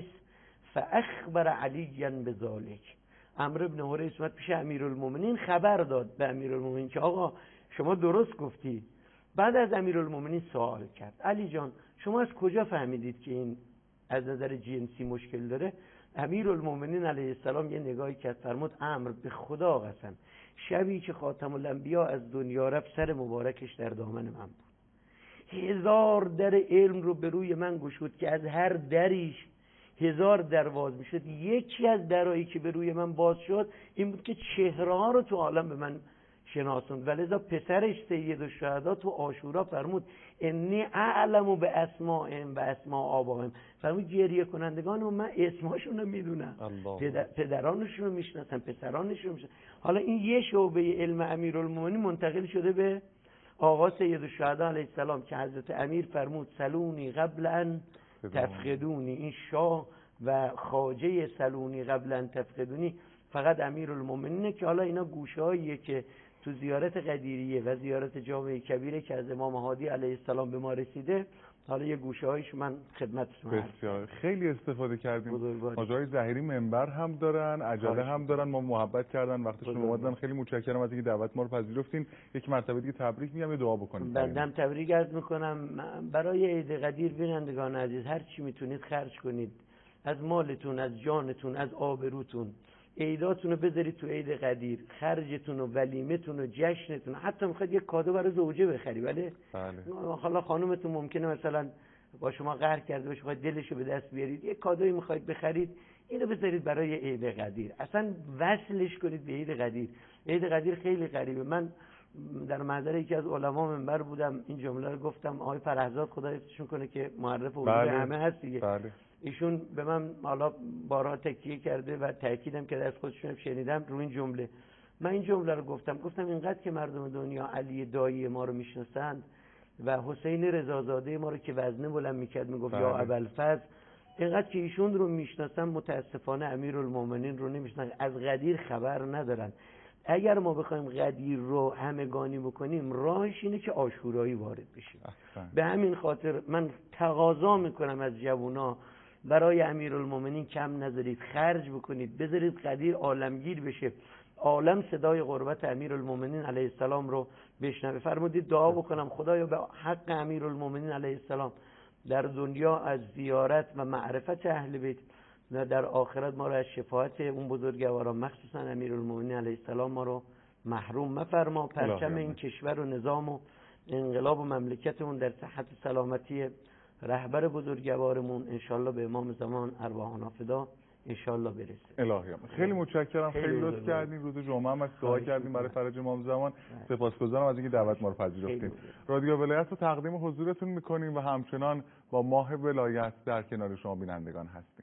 فاخبر علیا بذلک. عمرو بن حریث اومد پیش امیرالمومنین خبر داد به امیرالمومنین که آقا شما درست گفتی. بعد از امیرالمومنین سوال کرد علی جان شما از کجا فهمیدید که این از نظر جنسی مشکل داره؟ امیرالمومنین علیه السلام یه نگاهی کرد فرمود عمرو به خدا قسم شبی که خاتم الانبیا از دنیا رفت سر مبارکش در دامن من بود. 1000 در علم رو به روی من گشود که از هر دریش 1000 در باز میشد. یکی از درایی که به روی من باز شد این بود که چهره ها رو تو عالم به من شناسوند. ولذا پسرش سید الشهدا تو عاشورا فرمود انی اعلم به اسمائهم و اسماء آبائهم. فرمود گریه کنندگان و من اسماشون رو میدونم، پدرانشون رو میشناسم، پسرانشون رو میشناسم. حالا این یه شعبه علم امیرالمومنین منتقل شده به آقا سید الشهدا علیه السلام که حضرت امیر فرمود سلونی قبل ان تفقدونی. این شاه و خواجه سلونی قبل ان تفقدونی فقط امیرالمومنینه که حالا اینا گوشهاییه که تو زیارت قدیریه و زیارت جامع کبیره که از امام هادی علیه السلام به ما رسیده، حالا یه گوشهایش من خدمتتون هست. بسیار خیلی استفاده کردیم. حاجی ظاهری منبر هم دارن، عجله هم دارن، ما محبت کردن وقتشون اومدن. خیلی متشکرم از اینکه دعوت ما رو پذیرفتین. یک مرتبه دیگه تبریک میگم، یه دعا بکنید. بندم تبریک عرض میکنم برای عید قدیر. بینندگان عزیز هر چی میتونید خرج کنید، از مالتون، از جانتون، از آبروتون. عیداتون رو بذارید تو عید قدیر، خرجتون و ولیمتون و جشنتون. حتی میخواید یک کادو برای زوجه بخری، بله حالا خانومتون ممکنه مثلا با شما قهر کرده باشه، خواهید دلشو به دست بیارید، یک کادویی میخواید بخرید، اینو بذارید برای عید قدیر. اصلا وصلش کنید به عید قدیر. عید قدیر خیلی غریبه. من در محضر یکی از علما منبر بودم، این جمله رو گفتم. آقای فرهزاد خدا حفظشون کنه که معرف علوم همه هست دیگه. ایشون به من حالا بارها تکیه کرده و تاکیدم که از خودشون شنیدم رو این جمله. من این جمله رو گفتم اینقدر که مردم دنیا علی دایی ما رو میشناسند و حسین رضازاده ما رو که وزنه بلند میکرد میگفت یا ابوالفضل، اینقدر که ایشون رو میشناسن متاسفانه امیرالمومنین رو نمیشناسن، از قدیر خبر ندارن. اگر ما بخوایم قدیر رو همگانی بکنیم راهش اینه که عاشورایی وارد بشیم. به همین خاطر من تقاضا میکنم از جوونا برای امیرالمومنین کم نذارید، خرج بکنید، بذارید قدیر عالمگیر بشه، عالم صدای قربت امیرالمومنین علیه السلام رو بشنوه. فرمودید دعا بکنم خدایا به حق امیرالمومنین علیه السلام در دنیا از زیارت و معرفت اهل بیت و در آخرت ما رو از شفاعت اون بزرگواران مخصوصا امیرالمومنین علیه السلام ما رو محروم مفرما. پرچم این کشور و نظام و انقلاب و مملکتمون در صحت و سلامتی رهبر بزرگوارمون انشالله به امام زمان ارواحنا فدا انشالله برسه. الهی خیلی متشکرم، خیلی لطف کردین. روز جمعه هم دعا کردیم برای فرج امام زمان. سپاسگزارم از اینکه دعوت ما رو پذیرفتید. رادیو ولایت رو تقدیم حضورتون میکنیم و همچنان با ماه ولایت در کنار شما بینندگان هستیم.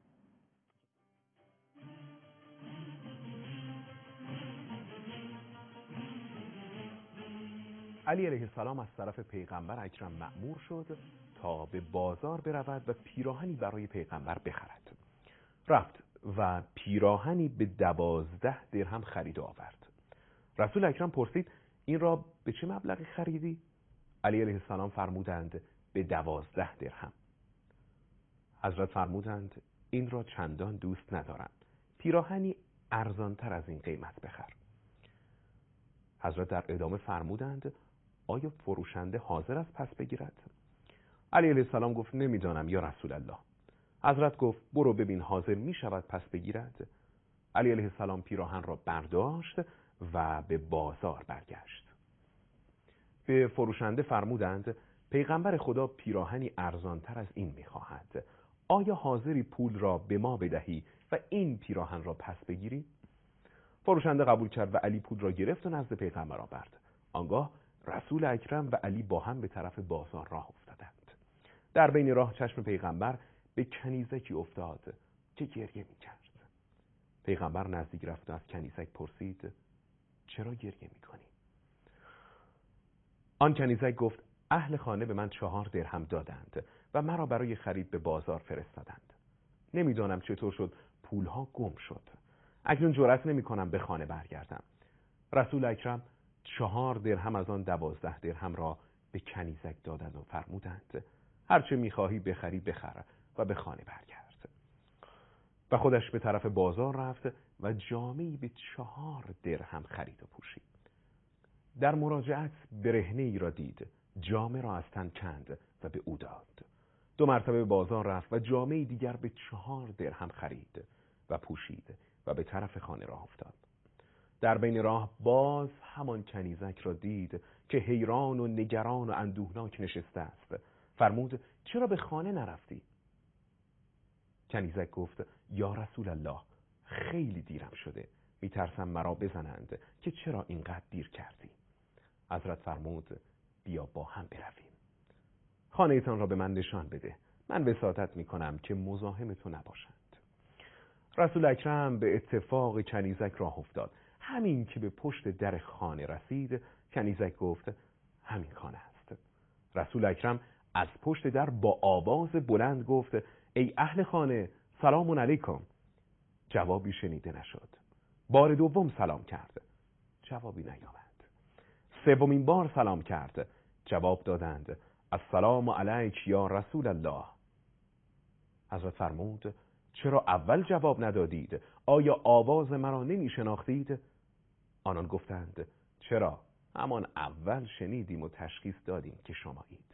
علی علیه السلام از طرف پیغمبر اکرم مأمور شد تا به بازار برود و پیراهنی برای پیغمبر بخرد. رفت و پیراهنی به 12 درهم خرید و آورد. رسول اکرم پرسید این را به چه مبلغی خریدی؟ علی علیه السلام فرمودند به 12 درهم. حضرت فرمودند این را چندان دوست ندارم، پیراهنی ارزانتر از این قیمت بخر. حضرت در ادامه فرمودند آیا فروشنده حاضر است پس بگیرد؟ علی علیه السلام گفت نمیدانم یا رسول الله. حضرت گفت برو ببین حاضر می شود پس بگیرد. علی علیه السلام پیراهن را برداشت و به بازار برگشت. به فروشنده فرمودند پیغمبر خدا پیراهنی ارزانتر از این می‌خواهد. آیا حاضری پول را به ما بدهی و این پیراهن را پس بگیری؟ فروشنده قبول کرد و علی پول را گرفت و نزد پیغمبر آورد. آنگاه رسول اکرم و علی با هم به طرف بازار راه افتادند. در بین راه چشم پیغمبر به کنیزکی افتاد که گریه می‌کرد. پیغمبر نزدیک رفت و از کنیزک پرسید چرا گریه می‌کنی؟ آن کنیزک گفت اهل خانه به من 4 درهم دادند و مرا برای خرید به بازار فرستادند. نمیدانم چطور شد پولها گم شد. اکنون جرأت نمی‌کنم به خانه برگردم. رسول اکرم 4 درهم از آن 12 درهم را به کنیزک دادند و فرمودند هرچه می‌خواهی بخری بخر و به خانه برگرد. و خودش به طرف بازار رفت و جامه‌ای به 4 درهم خرید و پوشید. در مراجعت برهنه‌ای را دید، جامه را از تن کند و به او داد. 2 مرتبه به بازار رفت و جامه‌ای دیگر به 4 درهم خرید و پوشید و به طرف خانه راه افتاد. در بین راه باز همان کنیزک را دید که حیران و نگران و اندوهناک نشسته است. فرمود چرا به خانه نرفتی؟ کنیزک گفت یا رسول الله خیلی دیرم شده، میترسم مرا بزنند که چرا اینقدر دیر کردی. حضرت فرمود بیا با هم برویم. خانه‌تان را به من نشان بده، من وساطت میکنم که مزاحم تو نباشند. رسول اکرم به اتفاق کنیزک راه افتاد. همین که به پشت در خانه رسید کنیزک گفت همین خانه است. رسول اکرم از پشت در با آواز بلند گفت ای اهل خانه سلام علیکم. جوابی شنیده نشد. بار دوم سلام کرد، جوابی نیامد. 3مین بار سلام کرد، جواب دادند السلام علیک یا رسول الله. حضرت فرمود چرا اول جواب ندادید؟ آیا آواز مرا نمی شناختید؟ آنان گفتند چرا، همان اول شنیدیم و تشخیص دادیم که شمایید.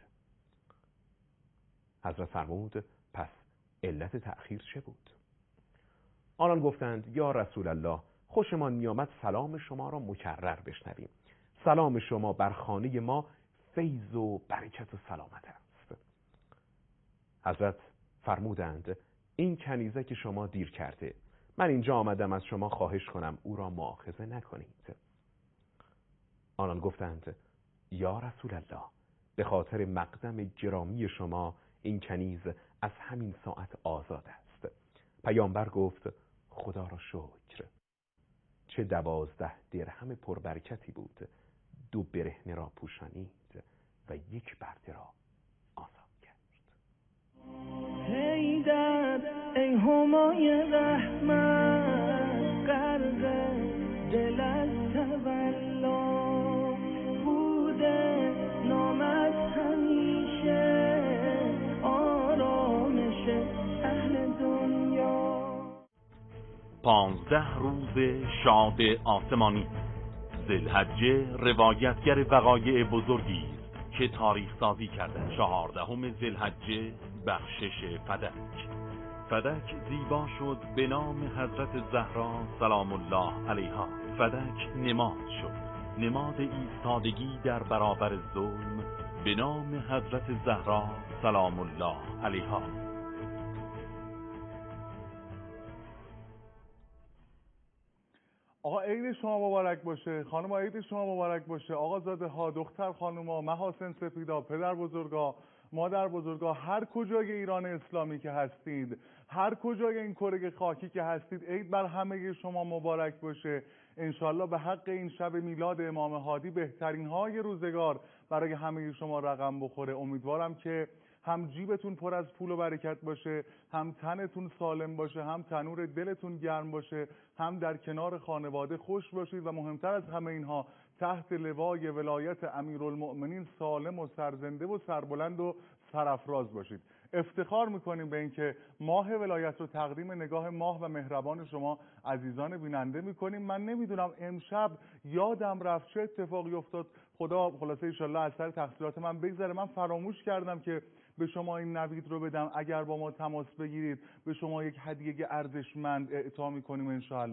حضرت فرمود پس علت تأخیر چه بود؟ آنان گفتند یا رسول الله خوشمان میآمد سلام شما را مکرر بشنویم. سلام شما بر خانه ما فیض و برکت و سلامت است. حضرت فرمودند این کنیزه که شما دیر کرده، من اینجا آمدم از شما خواهش کنم او را مؤاخذه نکنید. آنان گفتند یا رسول الله به خاطر مقدم گرامی شما این کنیز از همین ساعت آزاد است. پیامبر گفت خدا را شکر، چه 12 درهم پربرکتی بود، 2 برهنه را پوشانید و 1 برده را آزاد کرد. حیدر ای همای رحمت غرق دل از تولا بوده نامت همیشه آرامش اهل دنیا. 15 روز شاد آسمانی. ذوالحجه روایتگر وقایع بزرگی است که تاریخ سازی کرده. 14 ذوالحجه بخشش فدک. فدک زیبا شد به نام حضرت زهرا سلام الله علیها. فدک نماد شد، نماد ایستادگی در برابر ظلم به نام حضرت زهرا سلام الله علیها. آقا عید شما مبارک باشه، خانم عید شما مبارک باشه، آقا زاده ها، دختر خانوما، محاسن سپیدا، پدر بزرگا، مادر بزرگا، هر کجای ایران اسلامی که هستید، هر کجای این کره خاکی که هستید، عید بر همه شما مبارک باشه. انشالله به حق این شب میلاد امام هادی بهترین های روزگار برای همه شما رقم بخوره. امیدوارم که هم جیبتون پر از پول و برکت باشه، هم تنتون سالم باشه، هم تنور دلتون گرم باشه، هم در کنار خانواده خوش باشید و مهمتر از همه اینها تحت لوای ولایت امیرالمؤمنین سالم و سرزنده و سربلند و سرافراز باشید. افتخار میکنیم به اینکه ماه ولایت رو تقدیم نگاه ماه و مهربان شما عزیزان بیننده میکنیم. من نمیدونم امشب یادم رفت چه اتفاقی افتاد، خدا خلاصه انشالله از سر تقصیرات من بگذره. من فراموش کردم که به شما این نوید رو بدم. اگر با ما تماس بگیرید به شما یک هدیه ارزشمند اعطا میکنیم انشالله.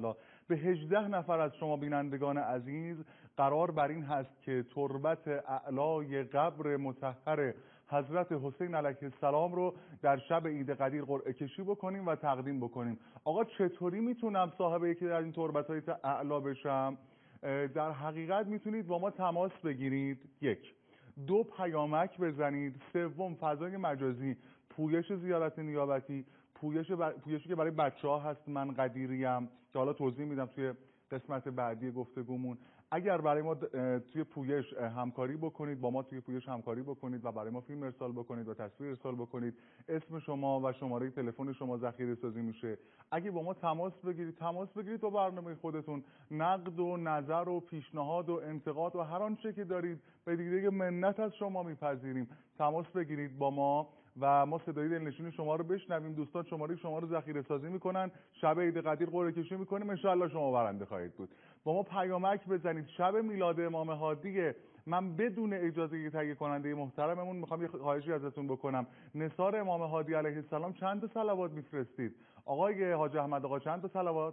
به 18 نفر از شما بینندگان عزیز قرار بر این هست که تربت اعلای قبر مطهر حضرت حسین علیه السلام رو در شب عید قدیر قرعه کشی بکنیم و تقدیم بکنیم. آقا چطوری میتونم صاحب یکی از این تربت‌های اعلا بشم؟ در حقیقت میتونید با ما تماس بگیرید. 1. 2 پیامک بزنید. 3 فضای مجازی، پویش زیارت نیابتی، پویشی که برای بچه‌ها هست، من قدیریم که حالا توضیح میدم توی قسمت بعدی گفتگومون. اگر برای ما توی پویش همکاری بکنید، با ما توی پویش همکاری بکنید و برای ما فیلم ارسال بکنید و تصویر ارسال بکنید، اسم شما و شماره تلفن شما ذخیره سازی میشه. اگه با ما تماس بگیرید با برنامه خودتون، نقد و نظر و پیشنهاد و انتقاد و هر آنچه که دارید به دیگه منت از شما میپذیریم. تماس بگیرید با ما و ما صدای دلنشین شما رو بشنویم. دوستان شماره شما رو ذخیره سازی میکنن، شب عید قدیر قرعه کشی میکنیم، ان شاءالله شما برنده خواهید بود. با ما پیامک بزنید. شب میلاد امام هادیه. من بدون اجازه تهیه کننده محترممون میخوام یه خواهشی ازتون بکنم. نثار امام هادی علیه السلام چند تا صلوات میفرستید؟ آقای حاج احمد آقا چند تا صلوات؟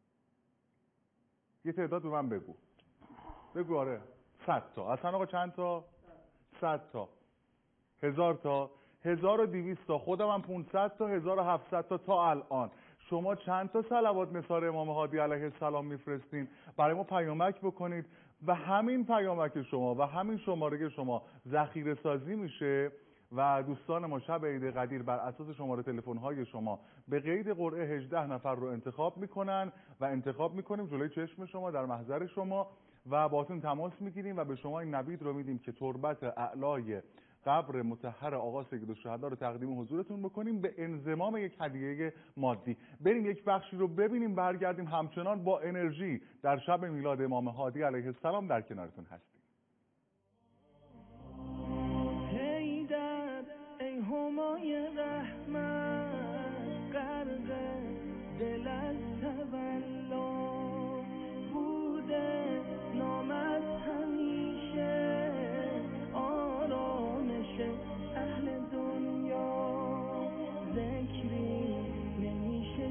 یه تعداد به من بگو. آره 100 تا. اصلا آقا چند تا؟ 100 تا. 1000 تا. 1200 تا. خودم هم 500 تا. 1700 تا الان. شما چند تا صلوات نثار امام هادی علیه السلام میفرستین؟ برای ما پیامک بکنید و همین پیامک شما و همین شماره شما ذخیره سازی میشه و دوستان ما شب عید قدیر بر اساس شماره تلفن‌های شما به قید قرعه 18 نفر رو انتخاب میکنن و انتخاب میکنیم جلوی چشم شما در محضر شما و باهاتون تماس میگیریم و به شما این نوید رو میدیم که تربت اعلای قبر مطهر آقا سید الشهدا رو تقدیم حضورتون بکنیم به انضمام یک هدیه مادی. بریم یک بخشی رو ببینیم، برگردیم همچنان با انرژی در شب میلاد امام هادی علیه السلام در کنارتون هستیم. حیدر ای همای رحمت، غرق دل از تولا بوده نامت همیشه آرامش اهل دنیا، ذکری نمیشه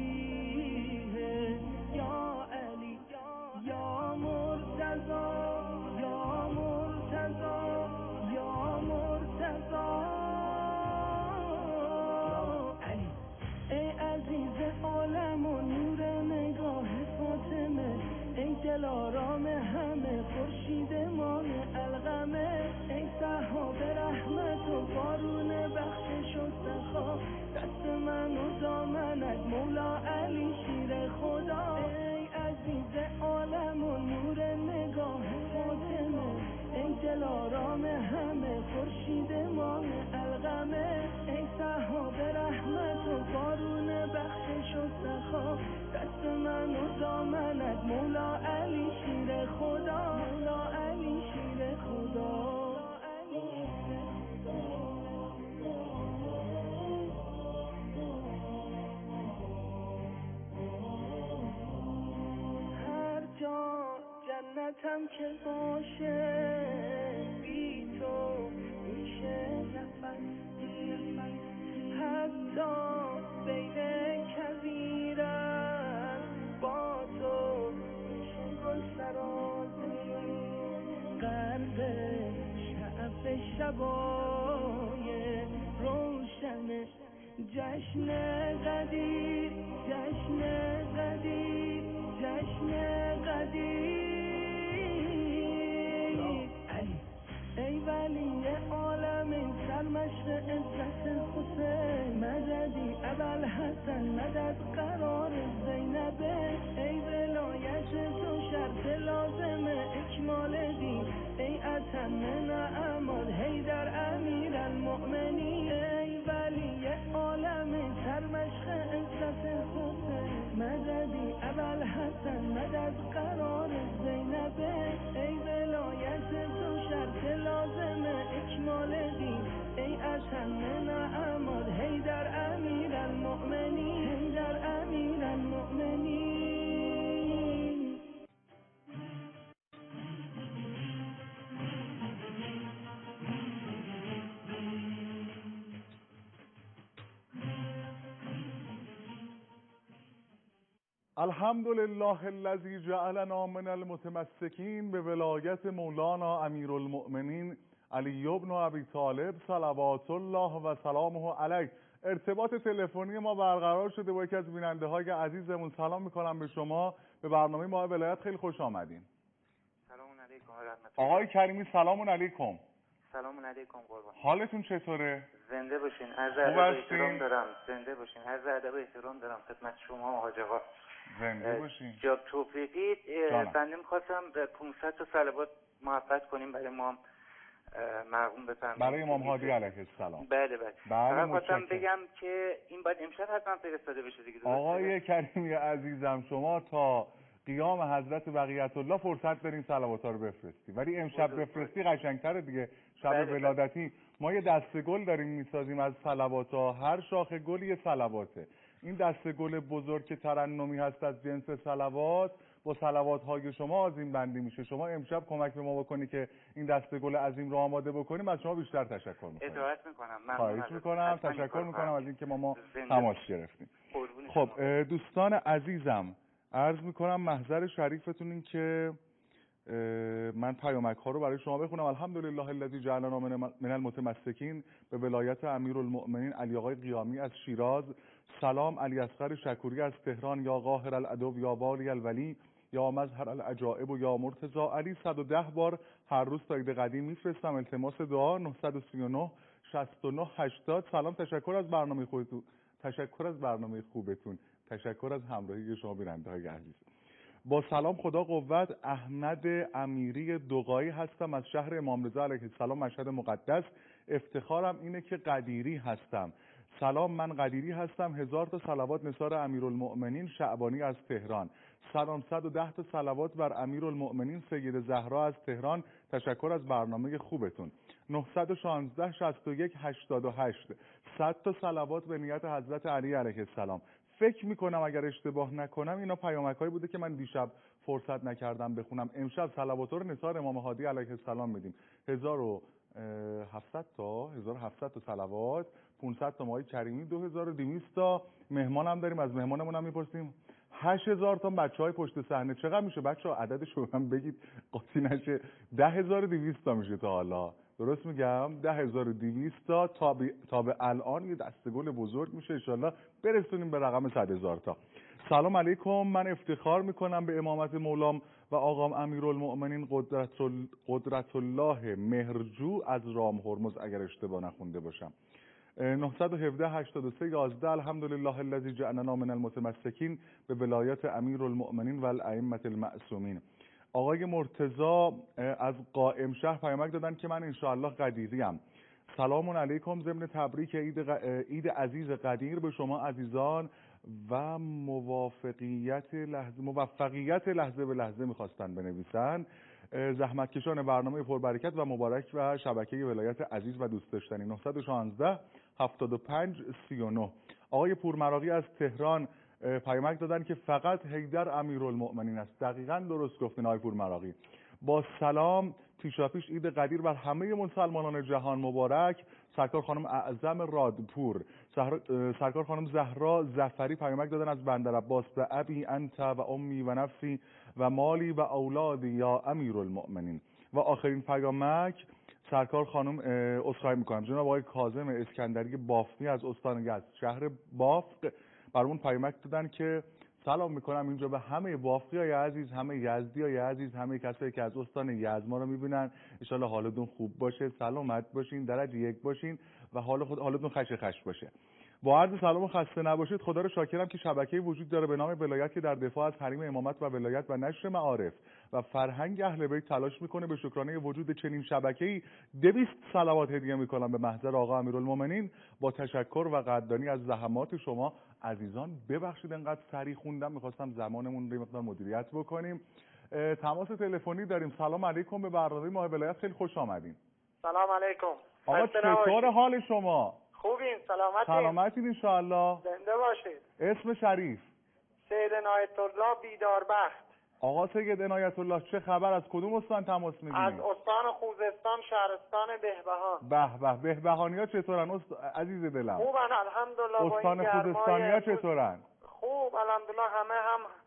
شبیه یا علی یا مرتضی یا مرتضی یا مرتضی علی. ای عزیز عالم و نور نگاه فاطمه، ای دلارام همه خورشید مان القمه، ای سحاب رحمت و بارون بخشش و سخا، دست من و دامنت مولا علی شیر خدا. ای عزیز عالم و نور نگاه فاطمه، ای دلارام همه خورشید مان القمه، ای سحاب رحمت و بارون بخشش و سخا، دست من و دامنت مولا علی شیر خدا، مولا علی شیر خدا. هر جا جنتم که باشه بی تو میشه نفس، حتی بین کویرم با تو میشه گل سرازی، غرق شب شبای روشن جشن قدیر، جشن قدیر، جشن قدیر علی. ای ولی عالم سرمشق عزت حسین، مددی ابوالحسن مدد قرار زینبه، ای ولایت تو شرط لازم اکمال دین، ای اتم نعمال حیدر امیر المؤمنین، ای ولی عالم سرمشق عزت حسین، مددی ابوالحسن مدد قرار زینبه، ای ولایت تو شرط لازم اکمال دین، ای اتم نعمال حیدر امیر المؤمنین، حیدر امیر المؤمنین. الحمد لله الذی جعلنا من المتمسکین به ولایت مولانا امیرالمؤمنین علی بن ابی طالب صلوات الله و سلامه علیه. ارتباط تلفنی ما برقرار شده با یکی از بیننده‌های عزیزمون. سلام میکنم به شما، به برنامه ما ولایت خیلی خوش آمدین. سلام علیکم و رحمت آقای کریمی سلام علیکم. سلام علیکم قربان. حالتون چطوره؟ زنده باشین. عرض ادب و احترام دارم. زنده باشین. عرض ادب و احترام دارم خدمت شما و حاج آقا. زنده باشین. جناب توفیقی، بنده می‌خواستم 500 تا صلوات محبت کنیم برای ما مرحوم بفرمایید. برای امام هادی علیه السلام. بله. فقط خواستم بگم که این باید امشب حتما فرستاده بشه دیگه. آقای کریمی عزیزم، شما تا قیام حضرت بقیت الله فرصت دارین صلوات‌ها رو بفرستی، ولی امشب بفرستی قشنگ‌تره دیگه. شب ولادتی ما یه دسته گل داریم میسازیم از صلوات‌ها، هر شاخه گل یه صلواته. این دسته گل بزرگ که ترنمی هست از جنس صلوات با صلوات‌های شما آذین بندی میشه. شما امشب کمک به ما بکنی که این دسته گل عظیم رو آماده بکنیم، از شما بیشتر تشکر می‌کنم. اطاعت می‌کنم. خواهش می‌کنم. تشکر می‌کنم از اینکه ما تماس گرفتیم. خب دوستان عزیزم، عرض میکنم محضر شریفتون این که من پیامک ها رو برای شما بخونم. الحمدلله الذی جعلنا من المتمسکین به ولایت امیرالمؤمنین علی آقای قیامی از شیراز. سلام علی اصغر شکوری از تهران. یا قاهر العدو یا والی الولی یا مظهر العجائب و یا مرتضی علی. 110 بار هر روز تا عید قدیم میفرستم. التماس دعا 939 69 80. سلام، تشکر از برنامه خودتون، تشکر از برنامه خوبتون، تشکر از همراهی شما بیننده‌های عزیز. با سلام خدا قوت، احمد امیری دوغایی هستم از شهر امام رضا علیه السلام مشهد مقدس. افتخارم اینه که قدیری هستم. سلام، من قدیری هستم. 1000 تا صلوات نثار امیرالمؤمنین شعبانی از تهران. سلام، 110 تا صلوات بر امیرالمؤمنین سید زهرا از تهران. تشکر از برنامه خوبتون. 916 61 88. 100 تا صلوات به نیت حضرت علی علیه السلام. فکر میکنم اگر اشتباه نکنم اینا پیامک‌هایی بوده که من دیشب فرصت نکردم بخونم. امشب صلوات رو نثار امام هادی علیه السلام میدیم. 1700 تا صلوات، 500 تا ماهی کریمی، 2200 تا مهمان هم داریم. از مهمانمون هم میپرسیم. 8000 تا بچهای پشت صحنه. چقدر میشه بچه‌ها؟ عددش رو هم بگید قاطی نشه. 10200 تا میشه تا حالا. درست میگم؟ 10200 تا تا به الان یه دسته‌گل بزرگ میشه. ان شاءالله برسونیم به رقم 100000 تا. سلام علیکم، من افتخار میکنم به امامت مولام و آقام امیرالمؤمنین قدرت الله مهرجو از رام هرمز اگر اشتباه نخونده باشم. 917 83 11. الحمدلله الذی جعلنا من المتمسکین به ولایت امیرالمؤمنین و الائمه المعصومین. آقای مرتضی از قائم شهر پیامک دادن که من انشاءالله قدیریم. سلام علیکم، ضمن تبریک عید عزیز قدیر به شما عزیزان و موفقیت لحظه به لحظه میخواستن بنویسن. زحمتکشان برنامه پربرکت و مبارک و شبکه ولایت عزیز و دوست داشتنی. 916 75 39. آقای پورمراغی از تهران پیامک دادن که فقط حیدر امیرالمؤمنین است. دقیقاً درست گفتین آقای پورمراغی. با سلام، پیشاپیش عید قدیر بر همه مسلمانان جهان مبارک. سرکار خانم اعظم رادپور، سرکار خانم زهرا ظفری پیامک دادن از بندرعباس. و ابی انت و امی و نفسی و مالی و اولادی یا امیرالمؤمنین. و آخرین پیامک سرکار خانم عذرخواهی میکنم جناب آقای کاظم اسکندری بافنی از استان یزد شهر بافق برامون پیامک دادن که سلام میکنم اینجا به همه بافقیای عزیز، همه یزدیای عزیز، همه کسایی که از استان یزد ما رو میبینن. ان شاءالله حالتون خوب باشه، سلامت باشین، درجه 1 باشین و حالتون خش باشه. با عرض سلام و خسته نباشید. خدا رو شاکرم که شبکه‌ای وجود داره به نام ولایت که در دفاع از حریم امامت و ولایت و نشر معارف و فرهنگ اهل بیت تلاش میکنه. به شکرانه وجود چنین شبکه‌ای 200 صلوات هدیه میکنم به محضر آقا امیرالمؤمنین با تشکر و قدردانی از زحمات شما عزیزان. ببخشید انقدر سریع خوندم، میخواستم زمانمون رو مقدار مدیریت بکنیم. تماس تلفنی داریم. سلام علیکم، به برنامه ما ولایت خیلی خوش آمدین. سلام علیکم. آقا چطور حال شما؟ خوبیم، سلامتین. سلامتین انشاءالله. زنده باشید. اسم شریف؟ سید عنایت الله بیداربخت. آقا سید عنایت الله، چه خبر؟ از کدوم استان تماس میگیرید؟ از استان خوزستان، شهرستان بهبهان. بهبهانی‌ها چطورن عزیز دلم؟ خوبن الحمدلله. استان خوزستانی‌ها چطورن؟ خوب الحمدلله، همه هم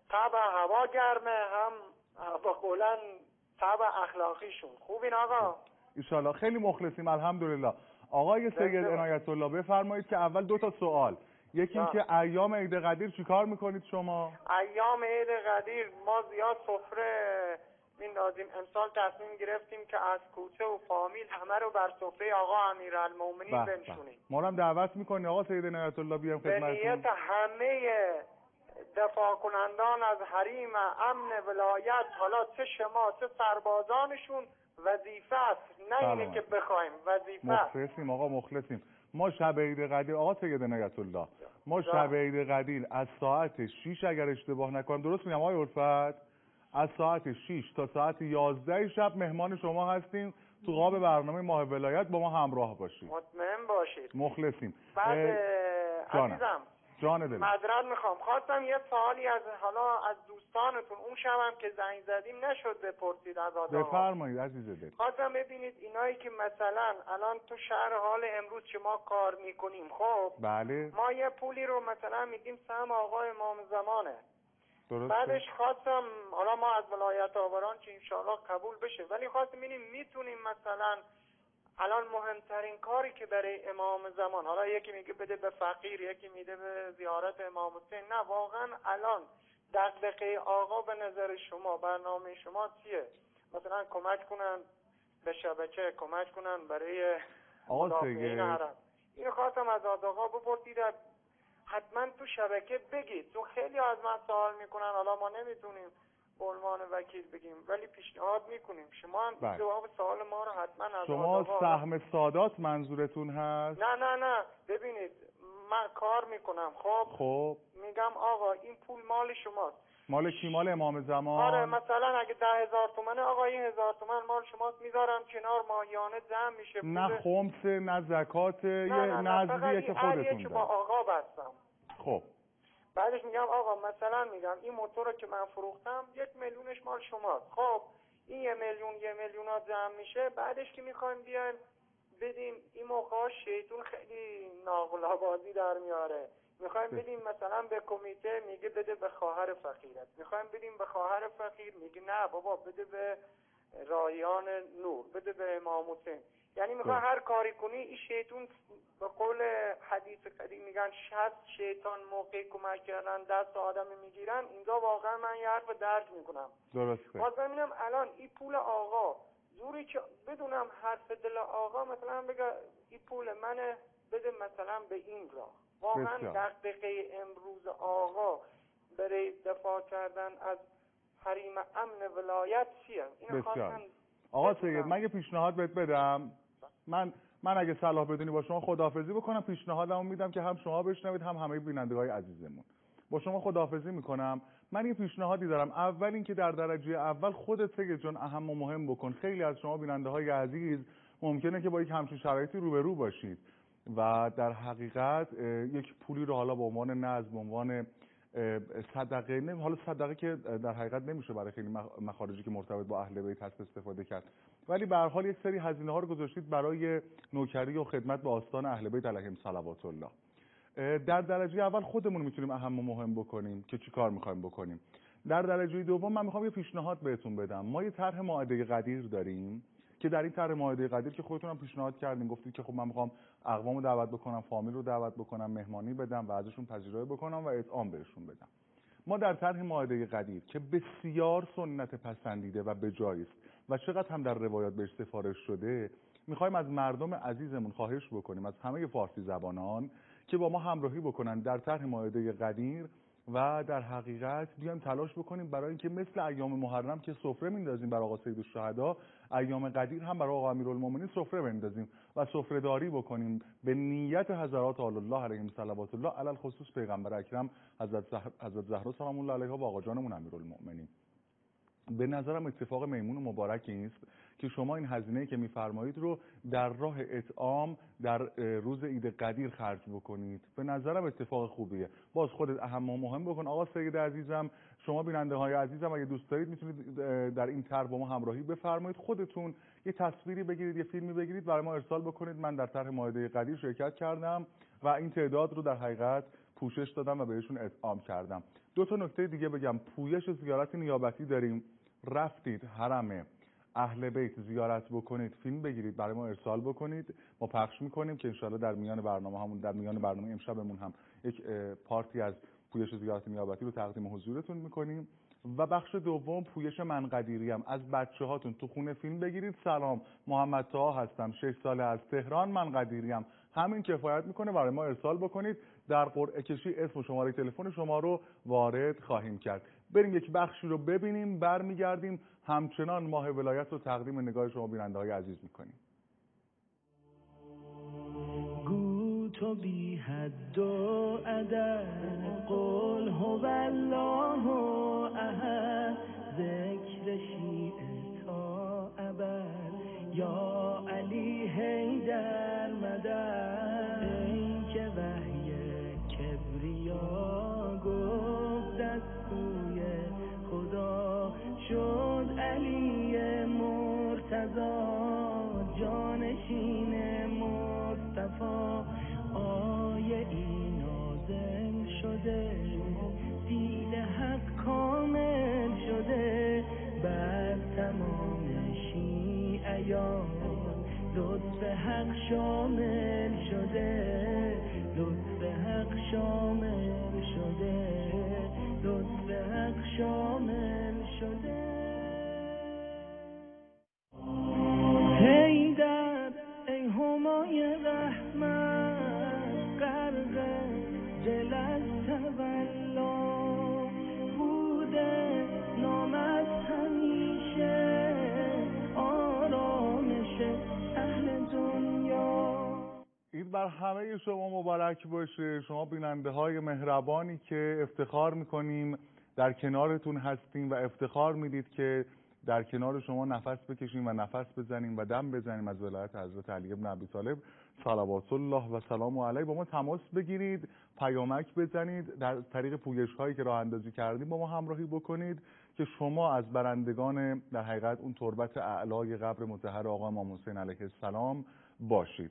طبع هوا گرمه، هم با قولن طبع اخلاقیشون. خوبین آقا؟ ایشالله. خیلی مخلصیم الحمدلله. آقای سید عنایت الله بفرمایید که اول 2 تا سوال. یکی این که ایام عید قدیر چیکار میکنید شما؟ ایام عید قدیر ما زیاد سفره میندازیم. امسال تصمیم گرفتیم که از کوچه و فامیل همه رو بر سفره آقا امیرالمومنین بنشونیم. ما هم دعوت میکنیم آقا سید عنایت الله بیام خدمتتون. به نیت همه دفاع کنندان از حریم امن ولایت، حالا چه شما چه سربازانشون، وظیفه است، نه اینه که بخوایم، وظیفه است. مخلصیم آقا، مخلصیم. ما شب عید قدیر آقا سید عنایت الله، ما شب عید قدیر از ساعت 6 اگر اشتباه نکنم، درست میگم آقای عرفت، از ساعت 6 تا ساعت 11 شب مهمان شما هستیم تو قاب برنامه ماه ولایت، با ما همراه باشید. مطمئن باشید. مخلصیم. بعد عزیزم جان دلم، معذرت میخوام، خواستم یه سوالی از دوستانتون اون شبم که زنگ زدیم نشد بپرسید از آدم. بفرمایید عزیز دل. خواستم ببینید اینایی که مثلا الان تو شهر حال امروز که ما کار میکنیم، خب بله، ما یه پولی رو مثلا میدیم سهم آقا امام زمانه، درسته. بعدش خواستم حالا ما از ولایت آوران که انشاءالله قبول بشه، ولی خواستم ببینیم میتونیم مثلا الان مهمترین کاری که برای امام زمان، حالا یکی میگه بده به فقیر، یکی میده به زیارت امام حسین، نه واقعا الان دغدغه آقا به نظر شما، برنامه شما چیه؟ مثلا کمک کنن به شبکه، کمک کنن برای مدافعین حرم. اینو خواستم از آقا بپرسید، حتما تو شبکه بگید، چون خیلی از من سوال میکنن، حالا ما نمیتونیم به عنوان وکیل بگیم ولی پیشنهاد میکنیم، شما هم جواب سوال ما رو حتما از شما سهم سادات منظورتون هست؟ نه ببینید من کار میکنم، خب میگم آقا این پول مال شماست. مال کی؟ مال امام زمان؟ آره، مثلا اگه 10,000 تومنه آقا این 1000 تومن مال شماست، میذارم کنار، ماهیانه جمع میشه. نه خمس، نه زکات، یه نظریه که خودتون که با آقا بستم. خب بعدش میگم آقا مثلا میگم این موتور رو که من فروختم 1 میلیونش مال شماست، خب این 1 میلیون ها جمع میشه، بعدش که میخوایم بیایم بدیم، این موقع شیطون خیلی ناغلابازی در میاره، میخوایم بدیم مثلا به کمیته، میگه بده به خواهر فقیرت، میخوایم بدیم به خواهر فقیر، میگه نه بابا بده به رایان نور، بده به امام حسین. یعنی میخوای هر کاری کنی این شیطون، به قول حدیث قدیم میگن 60 شیطان موقع کمک کردن دست آدم میگیرن. اینجا واقعا من یه حرف درک میکنم. درسته. باز ببینم الان این پول آقا، زوری که بدونم حرف دل آقا مثلا بگه این پول منه بده مثلا به این راه. واقعا دغدغه امروز آقا برای دفاع کردن از حریم امن ولایت چیه؟ اینو خواستم. آقا سید من یه پیشنهاد بهت بدم. من اگه صلاح بدونی با شما خداحافظی بکنم، پیشنهادمو میدم که هم شما بشنوید هم همه بینندگان عزیزمون. با شما خداحافظی میکنم. من یه پیشنهادی دارم. اول این که در درجه اول خودت سید جان اهم و مهم بکن. خیلی از شما بیننده‌های عزیز ممکنه که با یک همچین شرایطی روبرو باشید و در حقیقت یک پولی رو حالا به عنوان نذر، به عنوان صدقه، نه حالا صدقه که در حقیقت نمیشه برای خیلی مخارجی که مرتبط با اهل بیت هست استفاده کرد، ولی به هر حال یک سری هزینه ها رو گذاشتید برای نوکری و خدمت به آستان اهل بیت علیهم صلوات الله. در درجه اول خودمون میتونیم اهم و مهم بکنیم که چی کار میخوایم بکنیم. در درجه دوم من میخوام یه پیشنهاد بهتون بدم. ما یه طرح مائده قدیر داریم که در این طرح مائده قدیر که خودتون هم پیشنهاد کردین، گفتید که خب من میخوام اقوامو دعوت بکنم، فامیل رو دعوت بکنم، مهمانی بدم و ازشون پذیرایی بکنم و اطعام بهشون بدم. ما در طرح مائده قدیر که بسیار سنت پسندیده و بجایی است و چقدر هم در روایات بهش سفارش شده، میخوایم از مردم عزیزمون خواهش بکنیم، از همه فارسی زبانان که با ما همراهی بکنن در طرح مائده قدیر و در حقیقت بیایم تلاش بکنیم برای اینکه مثل ایام محرم که سفره میندازیم برای آقا سید الشهدا، ایام قدیر هم برای آقا امیرالمومنین سفره بندازیم و سفره داری بکنیم به نیت حضرات آل الله علیهم صلوات الله، علل خصوص پیغمبر اکرم حضرت زهرا سلام الله علیها و آقا جانمون امیرالمومنین. به نظرم اتفاق میمون و مبارکی است که شما این هزینه‌ای که میفرمایید رو در راه اطعام در روز عید قدیر خرج بکنید. به نظرم اتفاق خوبیه. باز خودت اهم و مهم بکن. آقا سید عزیزم، شما بیننده‌های عزیزم اگه دوست دارید میتونید در این طرح با ما همراهی بفرمایید. خودتون یه تصویری بگیرید، یه فیلمی بگیرید برای ما ارسال بکنید. من در طرح مائده قدیر شرکت کردم و این تعداد رو در حقیقت پوشش دادم و بهشون اطعام کردم. دو تا نکته دیگه بگم. پویش زیارت نیابتی داریم، رفتید حرم اهل بیت زیارت بکنید، فیلم بگیرید برای ما ارسال بکنید، ما پخش میکنیم که انشالله در میان برنامه امشبمون هم یک پارتی از پویش زیارت نیابتی رو تقدیم حضورتون میکنیم. و بخش دوم پویش منقدیری هم از بچه هاتون تو خونه فیلم بگیرید. سلام، محمد طاها هستم، 6 ساله از تهران، منقدیری هم، همین کفایت میکنه برای ما ارسال بکنید. در قرعه کشی اسم و شماره تلفن شما رو وارد خواهیم کرد. بریم یک بخشی رو ببینیم، برمیگردیم همچنان ماه ولایت رو تقدیم نگاه شما بیننده های عزیز میکنیم. گو تو بی حد و عدد، قل هو الله احد، ذکر شیعه تا ابد، یا علی حیدر مدد. ای که وحی کبریا گفت از سوی خدا، شد علی مرتضی جانشین مصطفی. آیه ای نازل شده، دین حق کامل شده، بر تمام شیعیان لطف حق شامل شده، لطف حق شامل شده، لطف حق شامل شده. حیدر ای همای رحمت، غرق دل از تولا بوده، نامت همیشه آرامش اهل دنیا. عید بر همه شما مبارک باشه، شما بیننده های مهربانی که افتخار میکنیم در کنارتون هستیم و افتخار میدید که در کنار شما نفس بکشیم و نفس بزنیم و دم بزنیم از ولایت حضرت علی بن ابی طالب صلوات الله و سلام علیه. با ما تماس بگیرید، پیامک بزنید، در طریق پویش هایی که راه اندازی کردیم با ما همراهی بکنید که شما از برندگان در حقیقت اون تربت اعلای قبر مطهر آقا امام حسین علیه السلام باشید.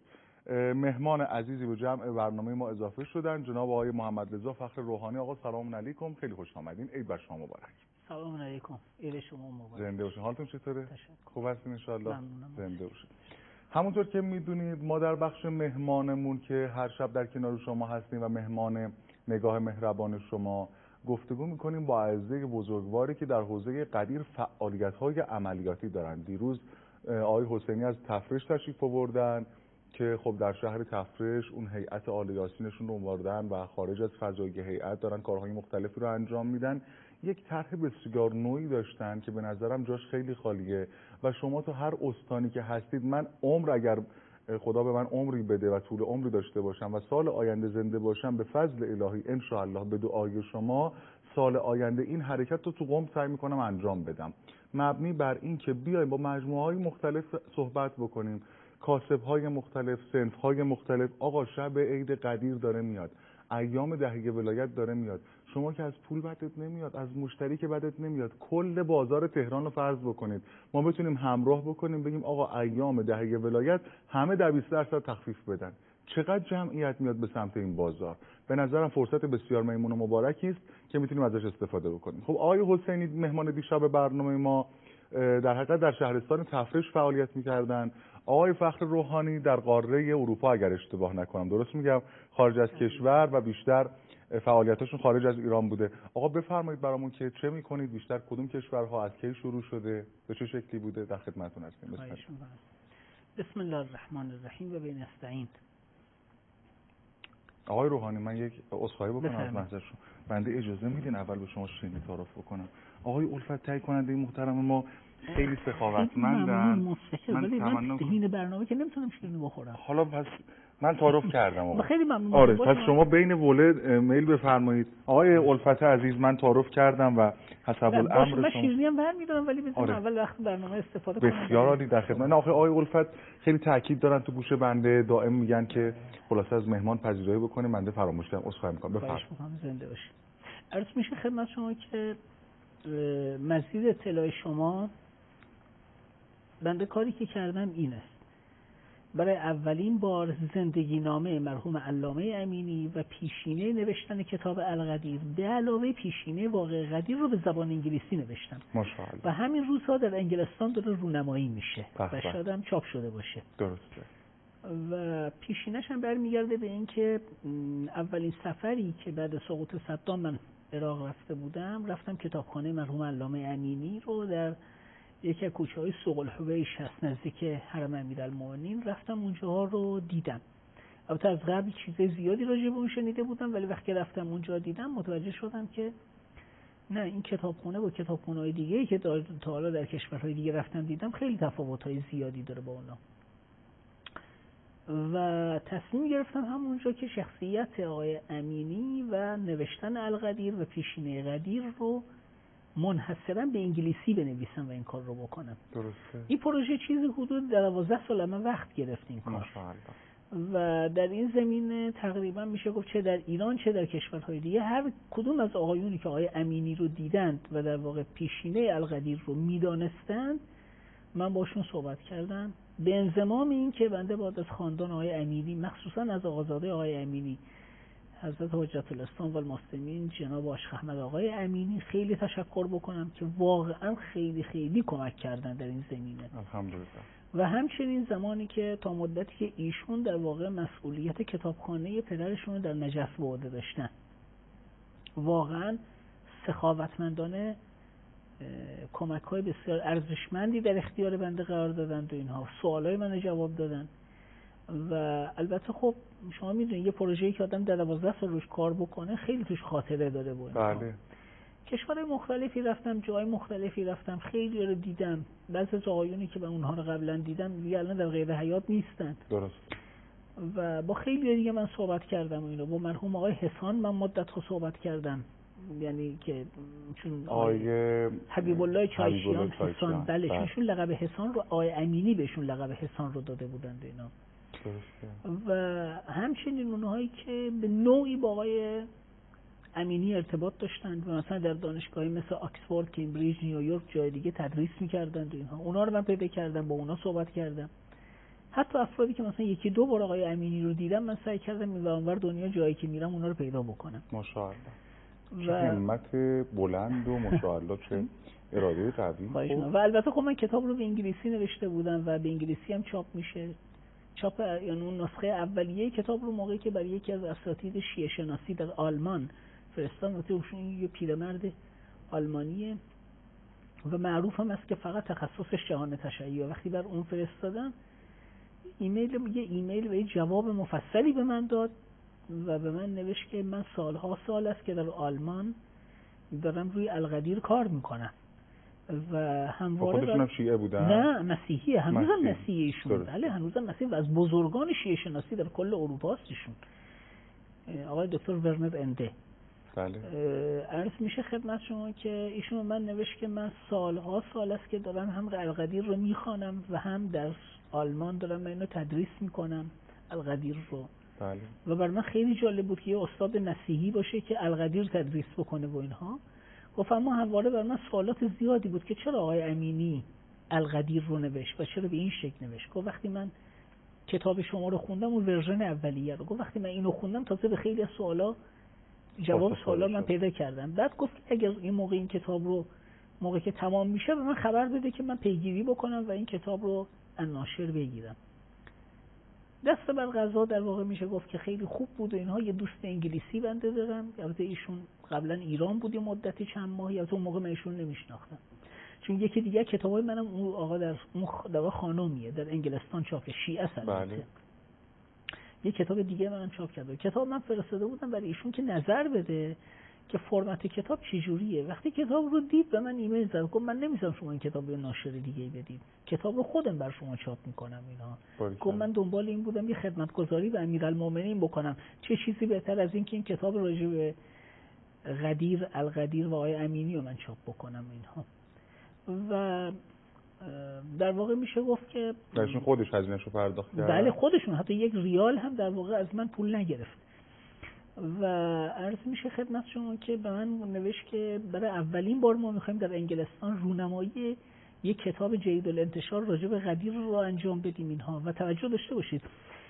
مهمان عزیزی به جمع برنامه ما اضافه شدن، جناب آقای محمد رضا فخر روحانی. آقا سلام علیکم، خیلی خوش آمدین. عید بر شما مبارک. سلام علیکم، عید شما مبارک. زنده باشین. حالتون چطوره؟ تشکر. خوب هستین ان شاء الله؟ ممنونم. زنده باشین. همونطور که میدونید ما در بخش مهمانمون که هر شب در کنار شما هستیم و مهمان نگاه مهربان شما گفتگو میکنیم با اعضای بزرگواری که در حوزه قدیر فعالیت‌های عملیاتی دارند. دیروز آقای حسینی از تفرش تشریف آوردن که خب در شهر تفرش اون هیئت عالی یاسینشون رو آوردن و خارج از فضای هیئت دارن کارهای مختلفی رو انجام میدن. یک طرح بسیار نوعی داشتن که به نظرم جاش خیلی خالیه و شما تو هر استانی که هستید، من عمر اگر خدا به من عمری بده و طول عمری داشته باشم و سال آینده زنده باشم، به فضل الهی ان شاء الله به دعای شما سال آینده این حرکت رو تو قم سعی میکنم انجام بدم، مبنی بر این که بیایم با مجموعه‌های مختلف صحبت بکنیم، کاسب‌های مختلف، صنف‌های مختلف. آقا شب عید قدیر داره میاد، ایام دهه ولایت داره میاد، شما که از پول بدت نمیاد، از مشتری که بدت نمیاد، کل بازار تهران رو فرض بکنید ما بتونیم همراه بکنیم بگیم آقا ایام دهه ولایت همه در 20% تخفیف بدن. چقدر جمعیت میاد به سمت این بازار؟ به نظرم فرصت بسیار میمون و مبارکی است که میتونیم ازش استفاده بکنیم. خب آقای حسینی مهمان دیشب برنامه ما در حقیقت در شهرستان تفرش فعالیت میکردن. آقای فخر روحانی در قاره اروپا اگر اشتباه نکنم، درست میگم، خارج از کشور و بیشتر فعالیتاشون خارج از ایران بوده. آقا بفرمایید برامون که چه میکنید، بیشتر کدوم کشورها، از کی شروع شده، به چه شکلی بوده؟ در خدمتتون هستیم. بسم الله الرحمن الرحیم و بین استعین. آقای روحانی من یک عذرخواهی بکنم از محضرشون، بنده اجازه میدین اول به شما شیرینی تعارف بکنم؟ آقای الفت تهیه کننده محترم ما خیلی سخاوتمندن. من تمنا برنامه که نمیتونم شیرینی بخورم. حالا پس من تعارف کردم آقا. خیلی ممنون. آره پس شما بین ولد میل بفرمایید. آقای الفت عزیز من تعارف کردم و حسب الامر شما. من شیرینی هم برمی‌دارم ولی بذار اول وقت برنامه استفاده کنم. بسیار عالی، در خدمت. آقای الفت خیلی تاکید دارن تو گوش بنده، دائم میگن که خلاصه از مهمان پذیرایی بکنیم، بنده فراموش کردم، عذرخواهی می‌کنم. بفرمایید. زنده باشید. عرض میشه خدمت شما که مزید اطلاع شما، بنده کاری که کردم این است برای اولین بار زندگی نامه مرحوم علامه امینی و پیشینه نوشتن کتاب القدیر به علاوه پیشینه واقع قدیر رو به زبان انگلیسی نوشتم ماشاءالله. و همین روزها در انگلستان داره رونمایی میشه و شاید هم چاپ شده باشه. درسته. و پیشینش هم برمیگرده به این که اولین سفری که بعد سقوط صدام من عراق رفته بودم، رفتم کتابخانه مرحوم علامه امینی رو در یکی از کوچه‌های سوق الحویش هست نزدیک حرم امیرالمومنین، رفتم اونجا رو دیدم. البته از قبل چیز زیادی راجع به اون شنیده بودم، ولی وقتی رفتم اونجا دیدم متوجه شدم که نه، این کتابخونه با کتابخونه‌های دیگه‌ای که تا حالا در کشورهای دیگه رفتم دیدم خیلی تفاوت‌های زیادی داره با اونا. و تصمیم گرفتم همونجا که شخصیت آقای امینی و نوشتن القدیر و پیشینه قدیر رو منحصراً به انگلیسی بنویسم و این کار رو بکنم. درسته. این پروژه چیزی حدود 12 سال من وقت گرفت این کار. و در این زمینه تقریبا میشه گفت چه در ایران چه در کشورهای دیگه هر کدوم از آقایونی که آقای امینی رو دیدند و در واقع پیشینه القدیر رو میدانستند من باشون صحبت کردم به انضمام این که بنده باید از خاندان آقای امینی، مخصوصا از آقازاده آقای امینی حضرت حجت الاسلام و المسلمین جناب عاشق احمد آقای امینی خیلی تشکر بکنم که واقعا خیلی خیلی کمک کردن در این زمینه. الحمدلله. و همچنین زمانی که تا مدتی که ایشون در واقع مسئولیت کتابخانه پدرشون در نجف به عهده داشتن، واقعا سخاوتمندانه کمک‌های بسیار ارزشمندی در اختیار بنده قرار دادن و اینها سوالای منو جواب دادن. و البته خب شما میدونید یه پروژه‌ای که آدم در 12 سال روش کار بکنه خیلی توش خاطره داره بود. بله. کشورهای مختلفی رفتم، جای مختلفی رفتم، خیلی رو دیدم. بعضی از آقایونی که من اونها رو قبلا دیدم دیگه الان در غیر حیات نیستن. درست. و با خیلی دیگه من صحبت کردم و اینو با مرحوم آقای حسان من مدت صحبت کردم، یعنی که چون آقای حبیب الله چایشیان حسان، بله چون لقب حسان رو آقای امینی بهشون لقب حسان رو داده بودند اینا. و همچنین اونهایی که به نوعی با آقای امینی ارتباط داشتند و مثلا در دانشگاهی مثل آکسفورد، کمبریج، نیویورک جای دیگه تدریس می‌کردند و اینها، اونا رو من پیدا کردم، با اونا صحبت کردم. حتی افرادی که مثلا یکی دو بار آقای امینی رو دیدم من سعی کردم این ور دنیا جایی که میرم اونا رو پیدا بکنم. ماشاءالله. چه همت بلند و ماشاءالله چه اراده قوی. و البته خب من کتاب رو به انگلیسی نوشته بودم و به انگلیسی هم چاپ میشه. چاپ یعنی اون نسخه اولیه کتاب رو موقعی که برای یکی از اساتید شیعه شناسی در آلمان فرستادم، ایشون یه پیرمرد آلمانیه و معروف هم است که فقط تخصصش جهان تشیع. وقتی بر اون فرستادم یه ایمیل و یه جواب مفصلی به من داد و به من نوشت که من سالها سال است که در آلمان دارم روی القدیر کار میکنم و همواره خودشون شیعه بودن؟ نه مسیحیه، هنوزم مسیحیه ایشون. بله هنوزم مسیحی و از بزرگان شیعه شناسی در کل اروپا است ایشون، آقای دکتر ورنر انده. بله. عرض میشه خدمت شما که ایشون من نوشت که من سالها سال است که دارم هم القدیر رو میخوانم و هم در آلمان دارم اینو تدریس میکنم القدیر رو. بله. و بر من خیلی جالب بود که یه استاد مسیحی باشه که القدیر تدریس بکنه و اینها. گفتم اما همواره بر من سوالات زیادی بود که چرا آقای امینی القدیر رو نوشت و چرا به این شکل نوشت. گفت وقتی من کتاب شما رو خوندم اون ورژن اولیه رو، گفت وقتی من اینو خوندم تازه به خیلی از سوالا جواب سوالا من پیدا کردم. بعد گفت اگر این موقع این کتاب رو موقعی که تمام میشه به من خبر بده که من پیگیری بکنم و این کتاب رو از ناشر بگیرم. دست بر قضا در واقع میشه گفت که خیلی خوب بود و اینها. یه دوست انگلیسی بنده دارم، البته ایشون قبلا ایران بود یه مدتی چند ماهی، از اون موقع من ایشون نمیشناختم چون یکی دیگه کتابای منم اون آقا در اون خانومیه در انگلستان چاپ شیعه است. بله. یه کتاب دیگه منم چاپ کرده. کتاب من فرستاده بودم برای ایشون که نظر بده که فرمت کتاب چجوریه. وقتی کتاب رو دید به من ایمیل زد گفت من نمیذارم شما این کتاب به ناشر دیگه بدید، کتاب رو خودم بر شما چاپ میکنم اینا. گفت من دنبال این بودم یه خدمتگزاری به امیرالمومنین بکنم، چه چیزی بهتر از این که این کتاب راجع به قدیر القدیر و آقای امینی رو من چاپ بکنم اینها. و در واقع میشه گفت که ایشون خودش هزینه‌شو پرداخت کرد. بله خودشون، حتی یک ریال هم در واقع از من پول نگرفت. و عرض میشه خدمت شما که به من نوشت که برای اولین بار ما میخوایم در انگلستان رونمایی یک کتاب جدید الانتشار راجع به غدیر رو انجام بدیم اینها. و توجه داشته باشید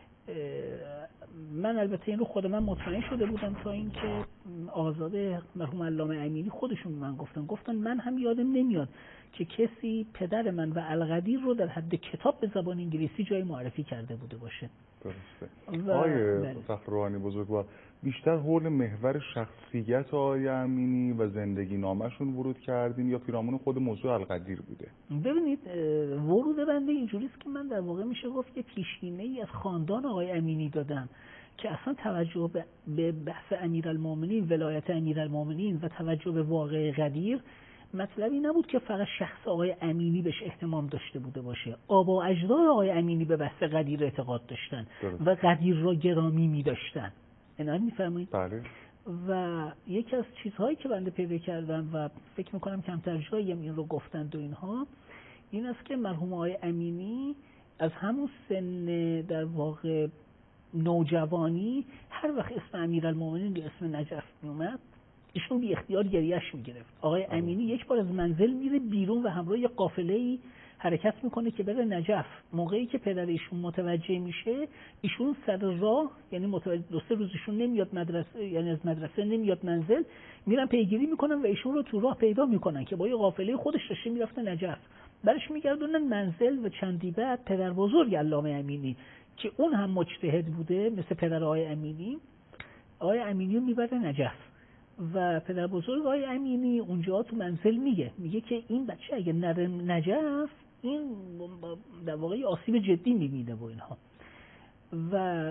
من البته این رو خود من مطمئن شده بودم تا اینکه آقازاده مرحوم علامه امینی خودشون من گفتن من هم یادم نمیاد که کسی پدر من و الغدیر رو در حد کتاب به زبان انگلیسی جای معرفی کرده بوده باشه. درسته. آقای فخرروحانی بزرگوار بیشتر حول محور شخصیت آقای امینی و زندگی نامشون ورود کردین یا پیرامون خود موضوع الغدیر بوده؟ ببینید ورود بنده اینجوریست که من در واقع میشه گفت که پیشینه‌ای از خاندان آقای امینی دادم که اصلا توجه به بحث امیرالمومنین، ولایت امیرالمومنین و توجه به واقعه غدیر مطلبی نبود که فقط شخص آقای امینی بهش اهتمام داشته بوده باشه. آبا و اجداد آقای امینی به بحث غدیر اعتقاد داشتن و غدیر را گرامی می داشتن. اینا میفهمید؟ بله. و یکی از چیزهایی که بنده پیدا کردم و فکر میکنم کمتر جایی هم این رو گفتند و اینها، این است که مرحوم آقای امینی از همون سن در واقع نوجوانی هر وقت اسم امیرالمومنین یا اسم نجف میومد ایشون بی اختیار گریهش میگرفت. آقای امینی یک بار از منزل میره بیرون و همراه یک قافله‌ای حرکت میکنه که بره نجف. موقعی که پدر ایشون متوجه میشه ایشون سر راه، یعنی متوجه 2-3 روز ایشون نمیاد مدرسه، یعنی از مدرسه نمیاد منزل، میرن پیگیری میکنن و ایشون رو تو راه پیدا میکنن که با یه قافله خودش داشته میرفته نجف. برش میگردونن منزل و چندی بعد پدر بزرگ علامه امینی که اون هم مجتهد بوده مثل پدر آقای امینی، آقای امینی رو میبره نجف و پدر بزرگ آقای امینی اونجا تو منزل میگه که این بچه اگه نره نجف این در واقع آسیب جدی میبینه و اینها. و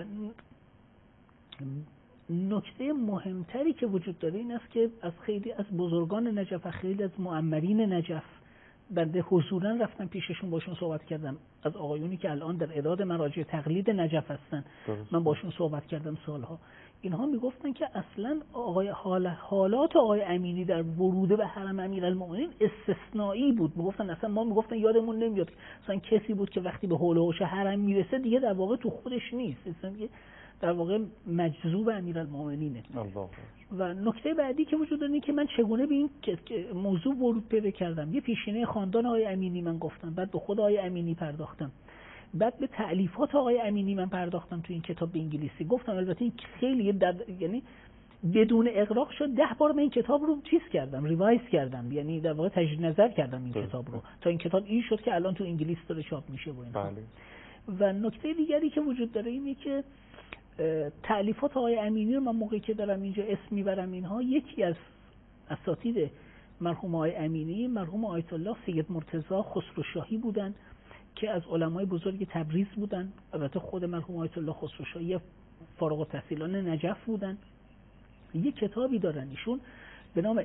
نکته مهمتری که وجود داره این است که از خیلی از بزرگان نجف و خیلی از مؤمرین نجف بنده حضوراً رفتم پیششون باشون صحبت کردم، از آقایونی که الان در اعداد مراجع تقلید نجف هستن من باشون صحبت کردم سالها. اینها میگفتن که اصلا حالات آقای امینی در ورود به حرم امیرالمومنین استثنایی بود. میگفتن اصلا میگفتن یادمون نمیاد اصلا کسی بود که وقتی به حول و حوش حرم میرسه دیگه در واقع تو خودش نیست، اصلا در واقع مجذوب امیرالمومنینه. و نکته بعدی که وجود داره که من چگونه به این موضوع ورود پیدا کردم. یه پیشینه خاندان آقای امینی من گفتم، بعد به خود آقای امینی پرداختم، بعد به تألیفات آقای امینی من پرداختم تو این کتاب به انگلیسی. گفتم البته این خیلی یعنی بدون اغراق شد 10 بار من این کتاب رو چیز کردم، ریوایز کردم، یعنی در واقع تجدید نظر کردم این کتاب رو تا این کتاب این شد که الان تو انگلیس داره چاپ میشه و اینا. و نکته دیگری که وجود داره اینه که تألیفات آقای امینی رو من موقعی که دارم اینجا اسم میبرم اینها، یکی از اساتید مرحوم آقای امینی مرحوم آیت الله سید مرتضی خسروشاهی بودن که از علمای بزرگ تبریز بودن. البته خود مرحوم آیت الله خسروشاهی فارغ التحصیلان نجف بودن. یک کتابی دارن ایشون به نام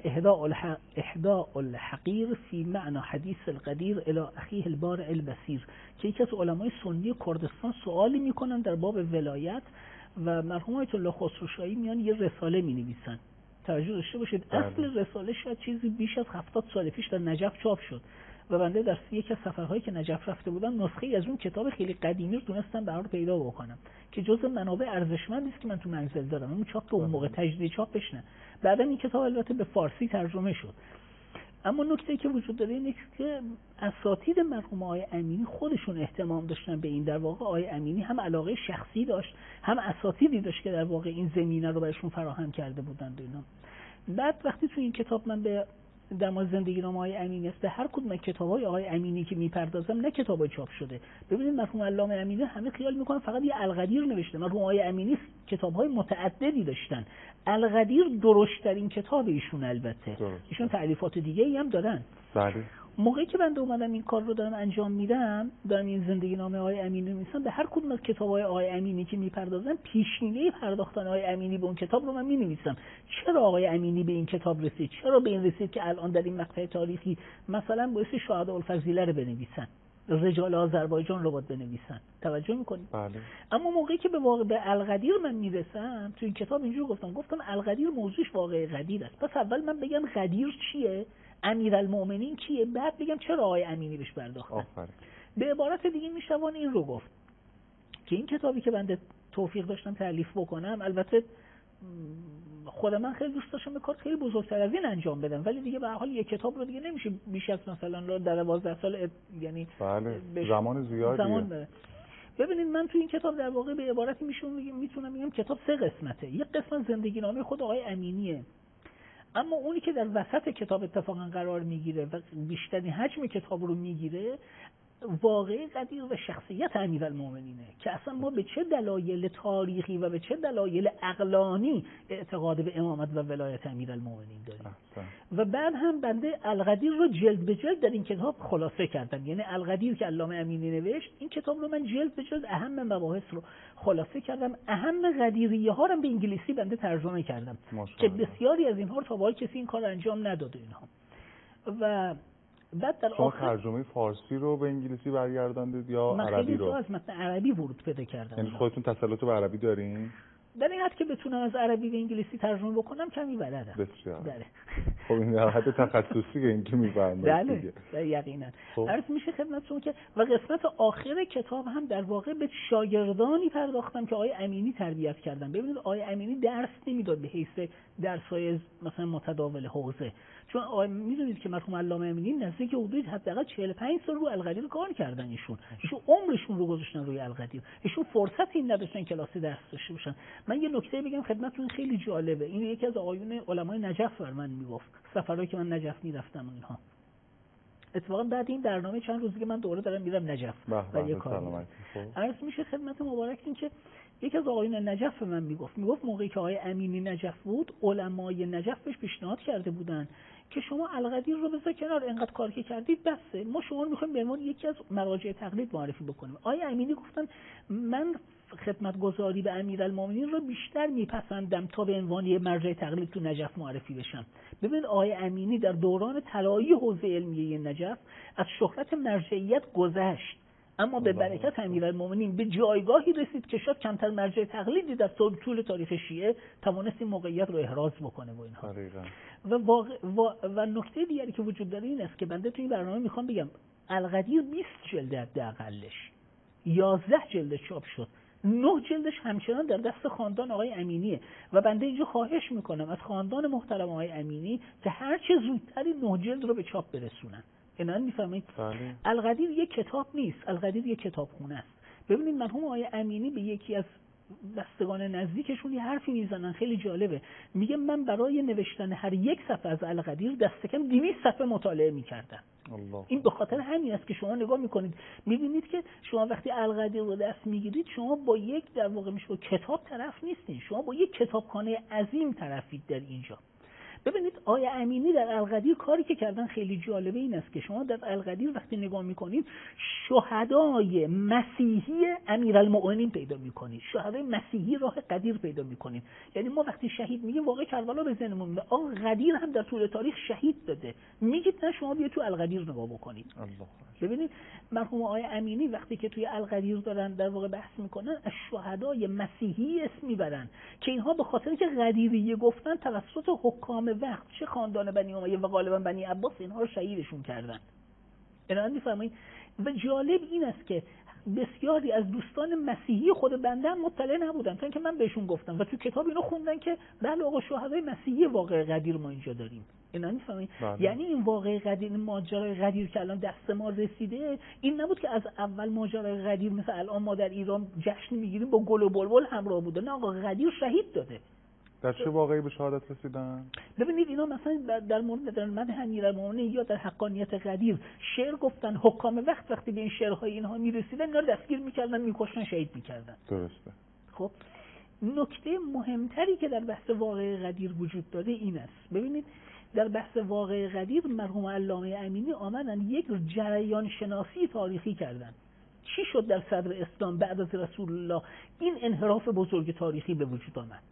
احداء الحقیر فی معنی حدیث القدیر الی اخیه البارع البصیر که یکی از علمای سنی کردستان سوالی میکنن در باب ولایت و مرحوم آیت الله خسروشاهی میان یه رساله مینویسن. توجه داشته باشید اصل رساله شاید چیزی بیش از 70 سال پیش در نجف چاپ شد و بنده در یکی از سفرهایی که نجف رفته بودم نسخه‌ای از اون کتاب خیلی قدیمی رو تونستم برام پیدا بکنم که جزء منابع ارزشمندی است که من تو منزل دارم. اون چاپ اون موقع تجدید چاپش نه، بعدن این کتاب البته به فارسی ترجمه شد. اما نکته‌ای که وجود داره اینه که اساتید مرحوم آقای امینی خودشون اهتمام داشتن به این. در واقع آقای امینی هم علاقه شخصی داشت، هم اساتیدی داشت که در واقع این زمینه رو بهشون فراهم کرده بودند و اینا. بعد وقتی تو این کتاب من به در مورد زندگی نامه آقای امینی است، هر کدوم از کتاب‌های آقای امینی که میپردازم نه کتابای چاپ شده. ببینید مرحوم علامه امینی همه خیال میکنن فقط یه الغدیر نوشته. مرحوم آقای امینی کتاب‌های متعددی داشتن. الغدیر درشترین کتاب ایشون، البته ایشون تألیفات دیگه‌ای هم دارن. بله. موقعی که بنده اومدم این کار رو دارم انجام میدم، دارم این زندگی نامه آقای امینی می‌نویسم، به هر کدوم از کتاب‌های آقای امینی که میپردازم پیشینه پرداختن آقای امینی به اون کتاب رو من می‌نویسم. چرا آقای امینی به این کتاب رسید؟ چرا به این رسید که الان در این مقطع تاریخی مثلا باعث شهداء الفضیله رو بنویسن، رجال آذربایجان رو باید بنویسن؟ توجه می‌کنید؟ بله. اما موقعی که به واقع الغدیر من میرسم تو این کتاب اینجور گفتم الغدیر موضوعش واقعه غدیر است. پس اول من بگم غدیر چیه؟ امیرالمومنین کیه؟ بعد بگم چرا آقای امینی بهش پرداختن. به عبارت دیگه میشوان این رو گفت که این کتابی که بنده توفیق داشتم تألیف بکنم، البته خود من خیلی دوست داشتم کار خیلی بزرگتر از این انجام بدم، ولی دیگه به هر حال یک کتاب رو دیگه نمیشه بیش از مثلا در 12 سال یعنی بله زمان زیادیه. زمان بره. ببینید من تو این کتاب در واقع به عبارتی میتونم بگم کتاب 3 قسمته. یک قسمت زندگی نامه خود آقای امینیه، اما اونی که در وسط کتاب اتفاقا قرار میگیره و بیشترین حجم کتاب رو میگیره واقعه قدیر و شخصیت امیرالمومنینه که اصلا ما به چه دلایل تاریخی و به چه دلایل عقلانی اعتقاد به امامت و ولایت امیرالمومنین داریم. و بعد هم بنده القدیر رو جلد به جلد در این کتاب خلاصه کردم، یعنی القدیر که علامه امینی نوشت این کتاب رو من جلد به جلد اهم مباحث رو خلاصه کردم، اهم قدیریه ها رو به انگلیسی بنده ترجمه کردم که بسیاری از اینها رو تا به حال کسی این کار انجام نداده اینها. و بعد در شما ترجمه فارسی رو به انگلیسی برگرداندید یا عربی رو؟ من از متن عربی ورود پیدا کردم. یعنی خودتون تسلط به عربی دارین؟ در این حد که بتونم از عربی به انگلیسی ترجمه بکنم کمی بلدم. بسیار. بله. خب این در حد تخصصیه این که می‌فرمایید دیگه. بله یقینا. عرض میشه خدمتتون که و قسمت آخر کتاب هم در واقع به شاگردانی پرداختم که آقای امینی تربیت کردن. ببینید آقای امینی درس نمیداد به حیث درس‌های مثلا متداول حوزه، چون میدونید که مرحوم علامه امینی نزدیک حدود حداقل 45 سال رو القدیر کار کردن. ایشون عمرشون رو گذاشتن روی القدیر، ایشون فرصت این نداشتن کلاسی درس داشته باشن. من یه نکته بگم خدمتتون خیلی جالبه، این یکی از آقایون علمای نجف بر من میگفت سفرهایی که من نجف میرفتم اینها. اتفاقا بعد این برنامه چند روزی که من دوره دارم میرم نجف و یه کار عرض میشه خدمت مبارکتون که یکی از آقایون نجف به من میگفت موقعی که آقای امینی نجف بود علمای نجف بهش پیشنهاد کرده بودن که شما القدیر رو بذار کنار، اینقدر کار که کردید بسه، ما شما رو میخوایم به عنوان یکی از مراجع تقلید معرفی بکنیم. آقای امینی گفتن من خدمتگزاری به امیرالمومنین رو بیشتر میپسندم تا به عنوان یه مرجع تقلید تو نجف معرفی بشم. ببین آقای امینی در دوران طلایی حوزه علمیه نجف از شهرت مرجعیت گذشت، اما به برکت امیرالمومنین به جایگاهی رسید که شاید کمتر مرجع تقلیدی در طول تاریخ شیعه توانست این موقعیت رو احراز بکنه و اینها. و نکته دیگری که وجود داره این است که بنده تو این برنامه میخوام بگم القدیر 20 جلد حداقلش 11 جلدش چاپ شد، 9 جلدش همچنان در دست خاندان آقای امینیه و بنده اینجا خواهش میکنم از خاندان محترم آقای امینی که هر چه زودتری 9 جلد رو به چاپ برسونن. اینا میفهمید القدیر یک کتاب نیست، القدیر یک کتابخونه است. ببینید مرحوم آقای امینی به یکی از بستگان نزدیکشون یه حرفی میزنن خیلی جالبه، میگه من برای نوشتن هر یک صفحه از القدیر دست کم 200 صفحه مطالعه میکردم. این به خاطر همین است که شما نگاه میکنید میبینید که شما وقتی القدیر رو دست میگیرید شما با یک در واقع میشه کتاب طرف نیستین، شما با یک کتابخانه عظیم طرفید در اینجا. ببینید آقای امینی در القدیر کاری که کردن خیلی جالبه این است که شما در القدیر وقتی نگاه میکنید شهدای مسیحی امیرالمومنین پیدا میکنید، شهدای مسیحی راه قدیر پیدا میکنید. یعنی ما وقتی شهید میگیم واقعا کربلا به ذهنمون میاد، آقا قدیر هم در طول تاریخ شهید داده، میگید نه شما بیاید تو القدیر نگاه بکنید. ببینید مرحوم آقای امینی وقتی که توی القدیر دارن در واقع بحث میکنن از شهدای مسیحی اسم میبرن که اینها به خاطر که قدیریه گفتن توسط حکام وقت چه خاندان بنی امیه و غالبا بنی عباس اینها رو شهیدشون کردن. اینا میفهمید. و جالب این است که بسیاری از دوستان مسیحی خود بنده هم مطلع نبودن تا اینکه من بهشون گفتم و تو کتاب اینو خوندن که بله آقا شهدای مسیحی واقعه قدیر ما اینجا داریم. اینا میفهمید. یعنی این واقعه قدیر، ماجرای قدیر که الان دست ما رسیده این نبود که از اول ماجرای قدیر مثل الان ما در ایران جشن میگیریم با گل و بلبل همراه بوده، نه آقا قدیر شهید داده. در چه واقعی به شهادت رسیدن؟ ببینید اینا مثلا در مورد در مدح امیرالمومنین یا در حقانیت قدیر شعر گفتن، حکام وقتی به این شعرهای اینها میرسیدن اینا رو دستگیر میکردن، میکشتن، شهید میکردن. درسته. خب نکته مهمتری که در بحث واقعه قدیر وجود داره این است. ببینید در بحث واقعه قدیر مرحوم علامه امینی آمدن یک جریان شناسی تاریخی کردن. چی شد در صدر اسلام بعد از رسول الله این انحراف بزرگ تاریخی به وجود آمد؟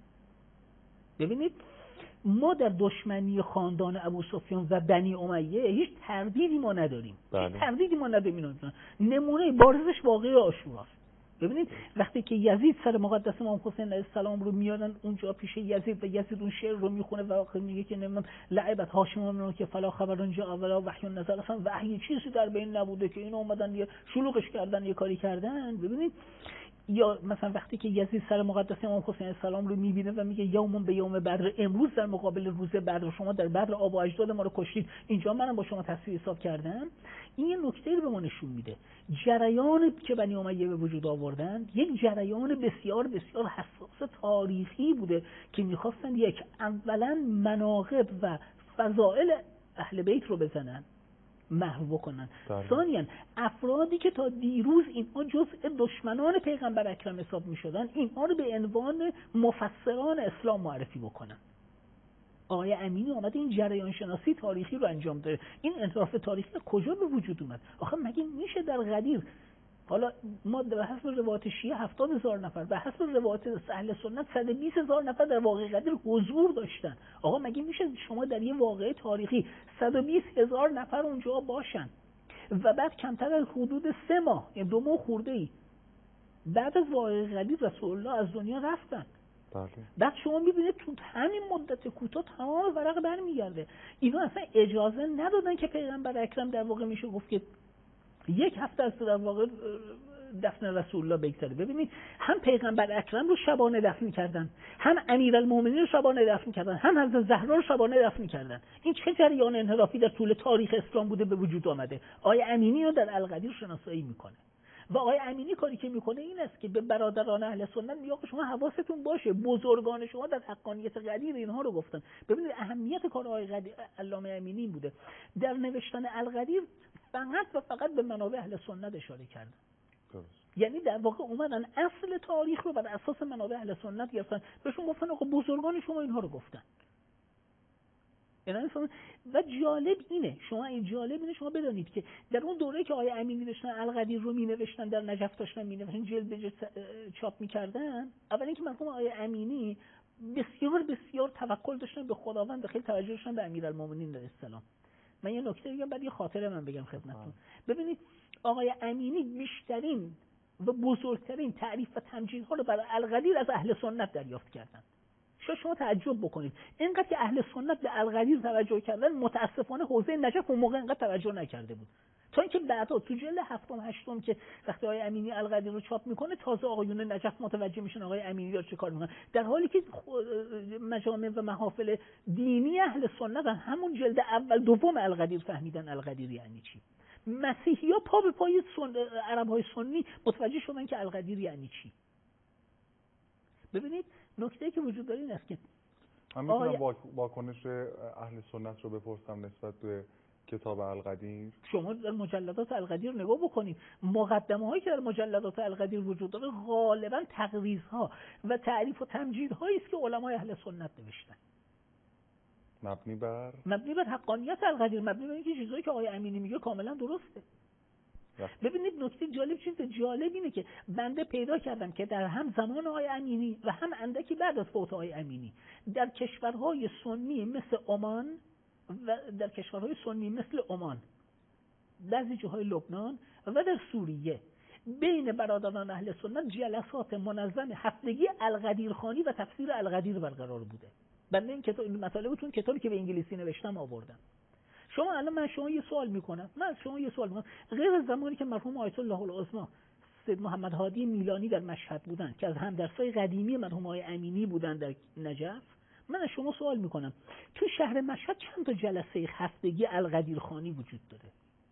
ببینید ما در دشمنی خاندان ابوسفیان و بنی امیه هیچ تردیدی ما نداریم. نمونه بارزش واقعه عاشوراست. ببینید وقتی که یزید سر مقدس امام حسین علیه السلام رو میارن اونجا پیش یزید و یزید اون شعر رو میخونه و آخر میگه که نمیدونم لعبت هاشم که فلا خبر اونجا ولا وحی نزل، اصلا وحی چیزی در بین نبوده که اینا اومدن یه شلوغش کردن، یه کاری کردن. ببینید یا مثلا وقتی که یزید سر مقدس امام حسین السلام رو میبینه و میگه یوم به یوم بدر، امروز در مقابل روز بدر شما در بدر آب و اجداد ما رو کشتید، اینجا منم با شما تصویر حساب کردم. این یه نکته رو به ما نشون میده. جریان که بنی امیه به وجود آوردن یک جریان بسیار بسیار حساس تاریخی بوده که میخواستن یک اولا مناقب و فضائل اهل بیت رو بزنن، محو بکنن. ثانیاً افرادی که تا دیروز اینها جزء دشمنان پیغمبر اکرم حساب میشدن، اینها رو به عنوان مفسران اسلام معرفی بکنن. آقای امینی آمده این جریان شناسی تاریخی رو انجام داده. این انحراف تاریخی کجا به وجود اومد؟ آخه مگه میشه در غدیر، حالا ما به حسب روایت شیعه 70,000 نفر، به حسب روایت اهل سنت 120,000 نفر در واقعه غدیر حضور داشتن. آقا مگه میشه شما در یه واقعه تاریخی 120,000 نفر اونجا باشن و بعد کمتر از حدود 3 ماه، یعنی 2 ماه خورده‌ای بعد از واقعه غدیر رسول الله از دنیا رفتن؟ بله. بعد شما میبینید تو همین مدت کوتاه تمام ورق برمیگرده. اینا اصلا اجازه ندادن که پیغمبر اکرم در واقع میشه گفت که 1 هفته از در واقع دفن رسول الله بگذره. ببینید هم پیغمبر اکرم رو شبانه دفن کردن، هم امیرالمومنین رو شبانه دفن کردن، هم حضرت زهرا رو شبانه دفن کردن. این چه جریان انحرافی در طول تاریخ اسلام بوده به وجود آمده؟ آقای امینی رو در القدیر شناسایی میکنه و آقای امینی کاری که میکنه این است که به برادران اهل سنت میگه شما حواستون باشه، بزرگان شما در حقانیت قدیر اینها رو گفتن. ببینید اهمیت کار آقای علامه امینی این بوده، در نوشتن القدیر فقط و فقط به منابع اهل سنت اشاره کردن. یعنی در واقع اومدن اصل تاریخ رو بر اساس منابع اهل سنت گرفتن، بهشون گفتن آقا بزرگان شما اینها رو گفتن. و جالب اینه، شما بدانید که در اون دوره که آقای امینی داشتن القدیر رو می‌نوشتن، در نجف داشتن می‌نوشتن، جلد به جلد چاپ می‌کردن، اولا اینکه مرحوم آقای امینی بسیار بسیار توکل داشتن به خداوند و خیلی توجه داشتن به امیرالمومنین علیه السلام. من یه نکته بگم بعد یه خاطره من بگم خدمتتون. ببینید آقای امینی بیشترین و بزرگترین تعریف و تمجیدها رو برای القدیر از اهل سنت دریافت کردن. شما تعجب بکنید اینقدر که اهل سنت به القدیر توجه کردن، متاسفانه حوزه نجف اون موقع اینقدر توجه نکرده بود، تا اینکه بعدا تو جلد 7 و 8 که وقتی آقای امینی القدیر رو چاپ میکنه تازه آقایون نجف متوجه میشن آقای امینی داره چه کار میکنه، در حالی که مجامع و محافل دینی اهل سنت همون جلد اول دوم القدیر فهمیدن القدیر یعنی چی. مسیحی‌ها پا به پای عرب‌های سنی متوجه شدن که القدیر یعنی چی. ببینید نکته‌ای که وجود داره این است که من میتونم واکنش اهل سنت رو بپرسم نسبت به کتاب القدیر؟ شما در مجلدات القدیر نگاه بکنید، مقدمه‌هایی که در مجلدات القدیر وجود داره غالباً تقریض‌ها و تعریف و تمجیدهایی است که علمای اهل سنت نوشتن. مبنی بر حقانیت القدیر، مبنی بر اینکه چیزایی که آقای امینی میگه کاملا درسته. ببینید نکته جالب اینه که بنده پیدا کردم که در هم زمان آقای امینی و هم اندکی بعد از فوت آقای امینی در کشورهای سنی مثل عمان و در کشورهای سنی مثل عمان، بعضی جاهای لبنان و در سوریه بین برادران اهل سنت جلسات منظم هفتگی القدیرخوانی و تفسیر القدیر برقرار بوده. بنده این مطالبتون کتابی که به انگلیسی نوشتم آوردم. من شما یه سوال میکنم، غیر از زمانی که مرحوم آیت الله العظما سید محمد هادی میلانی در مشهد بودن که از همدرسای قدیمی مرحوم آقای امینی بودن در نجف، من از شما سوال میکنم تو شهر مشهد چند تا جلسه هفتگی القدیرخوانی وجود داره؟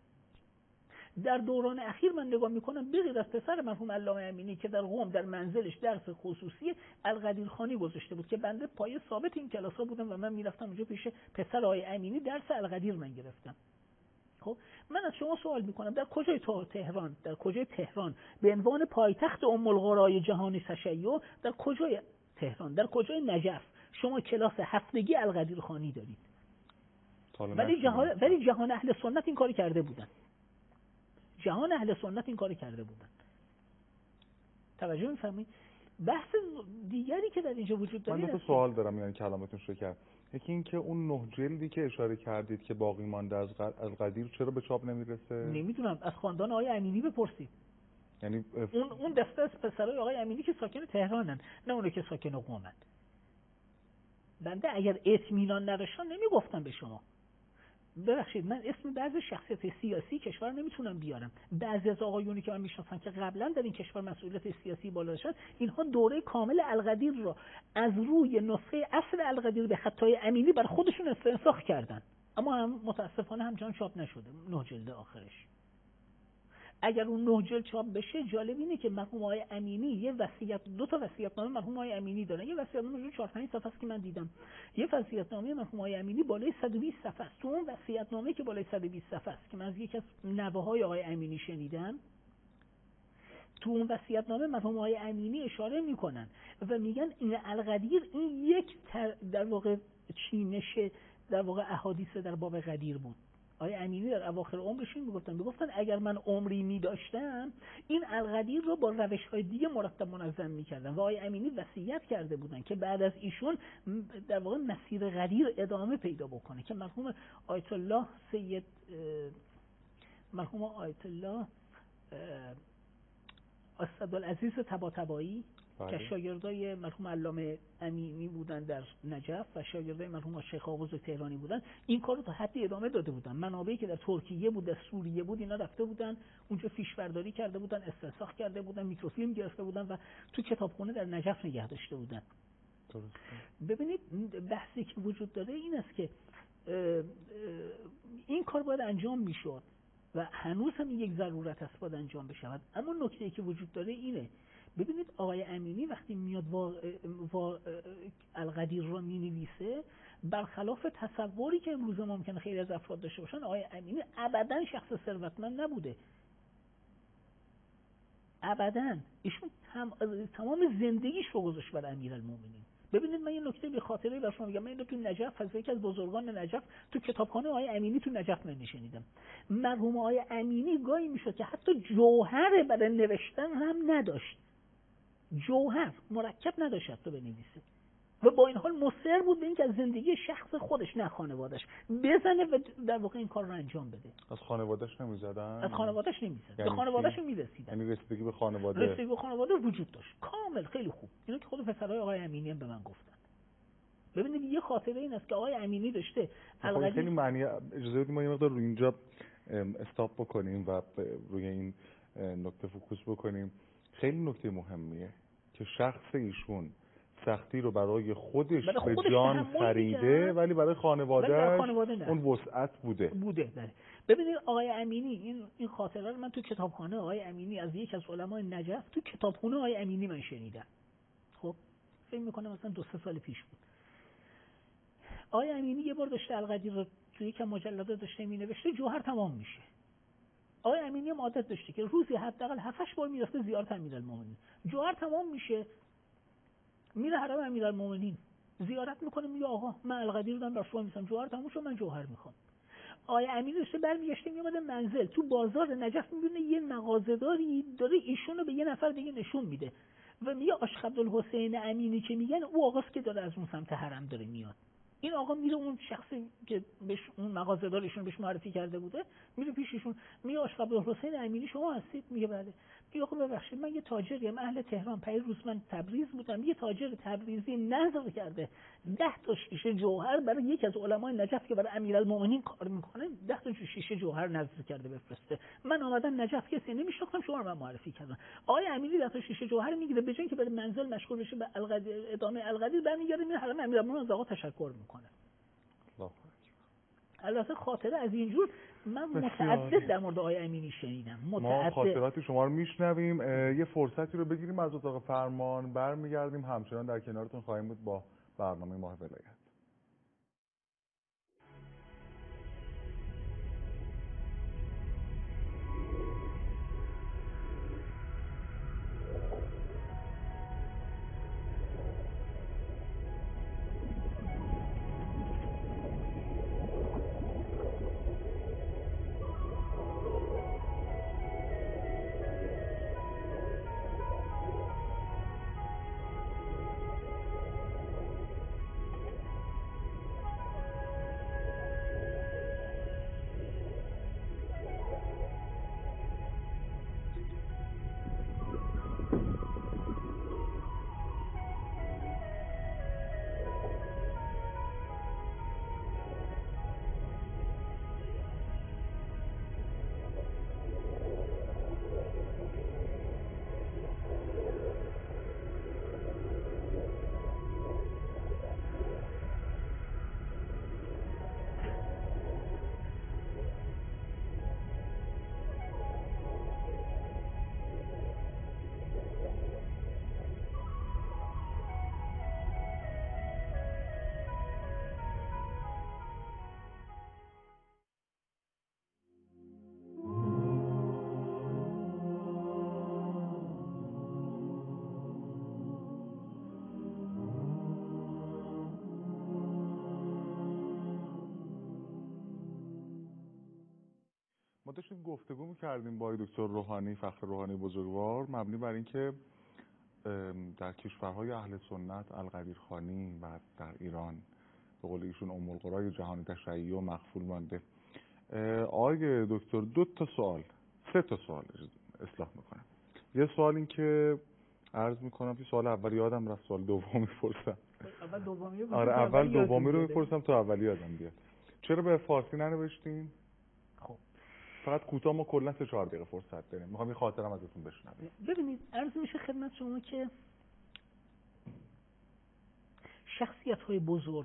در دوران اخیر من نگاه میکنم بغیر از پسر مرحوم علامه امینی که در قم در منزلش درس خصوصی القدیرخوانی گذاشته بود که بنده پای ثابت این کلاس‌ها بودم و من میرفتم اونجا پیش پسر آقای امینی درس القدیر من گرفتم. خب من از شما سوال میکنم در کجای تهران به عنوان پایتخت ام القرای جهان تشیع، در کجای تهران، در کجای نجف شما کلاس هفتگی القدیرخوانی دارید؟ ولی جهان اهل سنت این کاری کرده بودن. توجه می‌فرمایید؟ بحث دیگری که در اینجا وجود داره، من دو تا سوال دارم یعنی کلامتون شکر. یکی این که اون 9 جلدی که اشاره کردید که باقی مانده از القدیر چرا به چاپ نمیرسه؟ نمیدونم، از خاندان آقای امینی بپرسید. یعنی اون دسته از پسرای آقای امینی که ساکن تهرانن، نه اونایی که ساکن قم. بنده اگر اطمینان نداشتم نمیگفتم به شما. ببخشید من اسم بعضی شخصیت سیاسی کشور نمیتونم بیارم. بعضی از آقایونی که من میشناسم که قبلا در این کشور مسئولیت سیاسی بالا داشتن، اینها دوره کامل القدیر را از روی نسخه اصل القدیر به خطای امینی بر خودشون استنساخ کردن، اما هم متاسفانه همچنان چاپ نشده 9 جلد آخرش. اگر اون 9 جلد چاپ بشه، جالب اینه که مرحوم آقای امینی یه وصیت، 2 تا وصیت‌نامه مرحوم آقای امینی دارن. یه وصیت‌نامه 4-5 صفحه است که من دیدم، یه وصیت‌نامه مرحوم آقای امینی بالای 120 صفحه است. تو اون وصیت‌نامه که بالای 120 صفحه است که من از یکی از نوه‌های آقای امینی شنیدم، تو اون وصیت‌نامه مرحوم آقای امینی اشاره میکنن و میگن این القدیر این یک در واقع چینش در واقع احادیث در باب قدیر بود. آقای امینی در اواخر عمرش میگفتن اگر من عمری می‌داشتم این القدیر رو با روش‌های دیگه مرتب منظم می‌کردم و آقای امینی وصیت کرده بودن که بعد از ایشون در واقع مسیر قدیر ادامه پیدا بکنه که مرحوم آیت الله سید مرحوم آیت الله اسدالعزیز طباطبایی که شاگردای مرحوم علامه امینی بودن در نجف و شاگردای مرحوم شیخ آقا تهرانی بودن، این کار رو تا حدی ادامه داده بودن. منابعی که در ترکیه بود، در سوریه بود، اینا رفته بودن اونجا فیش برداری کرده بودن، استنساخ کرده بودن، میکروفیلم گرفته بودن و تو کتابخونه در نجف نگه داشته بودن. ببینید بحثی که وجود داره این است که این کار باید انجام میشد و هنوز هم یک ضرورت است باید انجام بشود. اما نکته‌ای که وجود داره اینه، ببینید آقای امینی وقتی میاد القدیر رو مینویسه، برخلاف تصوری که امروز ممکنه خیلی از افراد داشته باشن، آقای امینی ابداً شخص ثروتمند نبوده، ابداً. ایشون تمام زندگیش رو گذاشت بر امیرالمومنین. ببینید من یه نکته به خاطره براتون میگم، من اینو تو نجف از یکی از بزرگان نجف تو کتابخانه آقای امینی تو نجف من نشنیدم. مرحوم آقای امینی گاهی میشد که حتی جوهر برای نوشتن هم نداشت، جوهر مرکب نداشت تو بنویسه و با این حال مصر بود به اینکه از زندگی شخص خودش نه خانواده‌اش بزنه و در واقع این کار رو انجام بده. از خانواده‌اش نمی‌زدن؟ از خانواده‌اش نمی‌زد، به خانواده‌اش می‌رسیدن. یعنی رسیدگی به خانواده، رسیدگی به خانواده وجود داشت کامل، خیلی خوب. اینو که خود پسرای آقای امینی هم به من گفتن. ببینید یه خاطره این است که آقای امینی داشته خیلی معنی، اجازه بدید ما یه مقدار روی اینجا استاپ بکنیم و روی این نکته فوکوس بکنیم. خیلی نکته مهمیه که شخص ایشون سختی رو برای خودش به جان خریده ولی برای خانواده اون وسعت بوده. بله. ببینید آقای امینی این خاطره رو من تو کتابخانه آقای امینی از یک از علمای نجف تو کتابخانه آقای امینی من شنیدم. خب فکر می‌کنم مثلا 2-3 سال پیش بود. آقای امینی یه بار داشته القدیر رو توی یک مجلدات داشته می‌نوشته، جوهر تمام میشه. آقای امینی هم عادت داشته که روزی حداقل 7-8 بار میرفته زیارت امیرالمومنین. جوهر تمام میشه میره حرم امیرالمومنین زیارت میکنه، میگه آقا من القدیر دارم بر شما میسم، جوهر تموم شد، من جوهر میخوام. آقای امینی داشته برمیگشته میومده منزل، تو بازار نجف میبینه یه مغازه‌داری داره ایشونو به یه نفر دیگه نشون میده و میگه عاشق عبدالحسین امینی که میگن او آقاست که داره از اون سمت حرم داره میاد. این آقا میره اون شخصی که بهش اون مغازه‌دارشون بهش معرفی کرده بوده میره پیششون، میگه عاشق عبدالحسین امینی شما هستید؟ میگه بله. میگه آقا ببخشید من یه تاجریم اهل تهران، روز من تبریز بودم، یه تاجر تبریزی نظر کرده 10 تا شیشه جوهر برای یکی از علمای نجف که برای امیرالمومنین کار میکنه 10 تا شیشه جوهر نظر کرده بفرسته. من اومدم نجف کسی نمیشناختم، شما رو من معرفی کردم. آقای امینی 10 تا شیشه جوهر میگیره، به جای اینکه بره منزل مشغول بشه به القدیر ادامه القدیر برمیگرده میره حرم امیرالمومنین از آقا تشکر میکنه. البته خاطره از اینجور من متعدد در مورد آقای امینی شنیدم. ما خاطرات شما رو میشنویم. یه فرصتی رو بگیریم از اتاق فرمان، برمیگردیم همچنان در کنارتون خواهیم بود با برنامه ماه ولایت. داشتیم گفتگو می‌کردیم با دکتر روحانی، فخر روحانی بزرگوار، مبنی بر اینکه در کشورهای اهل سنت القدیرخوانی و در ایران به قول ایشون ام القرای جهانی تشیع و مقفول مانده. آقای دکتر سه تا سوال اصلاح میکنم. یه سوال این که عرض میکنم که سوال اولی یادم رفت، سوال دومی پرسم. اول دومی رو میپرسم تا اولی یادم بیاد. چرا به فارسی ننوشتین؟ خب فقط کوتاه، ما کلا 3-4 دقیقه فرصت داریم. میخوام یه خاطرم ازتون بشنوم. ببینید عرض میشه خدمت شما که شخصیت‌های بزرگ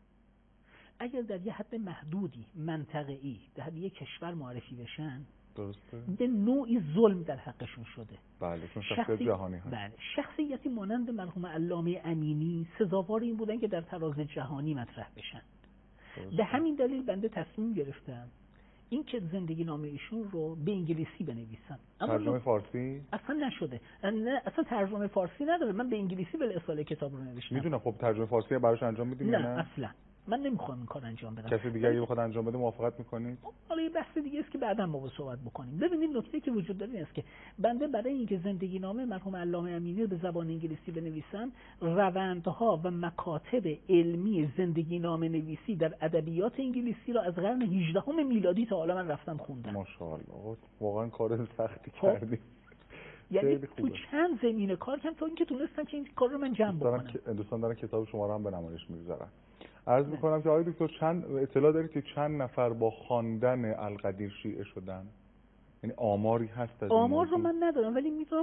اگر در یه حد محدودی منطقه‌ای در حد یک کشور معرفی بشن، درسته، به نوعی ظلم در حقشون شده. بله، چون شخصیت جهانی هست. بله، شخصیتی مانند مرحوم علامه امینی سزاوار این بودن که در تراز جهانی مطرح بشن. به همین دلیل بنده تصمیم گرفتم این که زندگی نامه ایشون رو به انگلیسی بنویسم. ترجمه فارسی اصلا نشده، نه اصلا ترجمه فارسی نداره. من به انگلیسی بالاصاله کتاب رو نوشتم. میدونم. خب ترجمه فارسی براش انجام میدیم؟ نه اصلا من نمیخوام این کار انجام بدم. کسی دیگه اگه بخواد انجام بده موافقت میکنید؟ حالا یه بحث دیگه است که بعدا ما صحبت بکنیم. ببینید نکته که وجود داره این است که بنده برای اینکه زندگی نامه مرحوم علامه امینی رو به زبان انگلیسی بنویسم، روندها و مکاتب علمی زندگی نامه نویسی در ادبیات انگلیسی رو از قرن 18 میلادی تا حالا من رفتم خوندم. ماشاءالله، واقعا کار سختی کردی. یعنی تو چند زمینه کار کردم تا اینکه تونستم که این کار رو من جمع بکنم. دوستان دارن کتاب شما رو هم به نمایش میگذارن. عرض میکنم که آقای دکتر چند اطلاع دارید که چند نفر با خواندن القدیر شیعه شدن؟ یعنی آماری هست از آمار رو من ندارم، ولی میدونم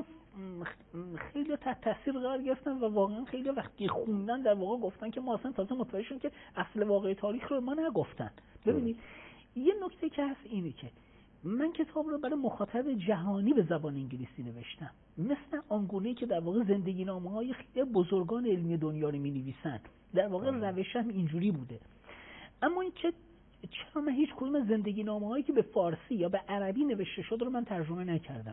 خیلی تحت تاثیر قرار گرفتن و واقعا خیلی وقتی خوندن در واقع گفتن که ما اصلا تازه متوجه شدیم که اصل واقعی تاریخ رو ما نگفتن. ببینید یه نکته که هست اینه که من کتاب رو برای مخاطب جهانی به زبان انگلیسی نوشتم، مثل آنگونه‌ای که در واقع زندگی نامه‌های خیلی بزرگان علمی دنیا رو می‌نویسن. در واقع روشم اینجوری بوده. اما این که چرا من هیچ کدوم از زندگی نامه‌هایی که به فارسی یا به عربی نوشته شده رو من ترجمه نکردم؟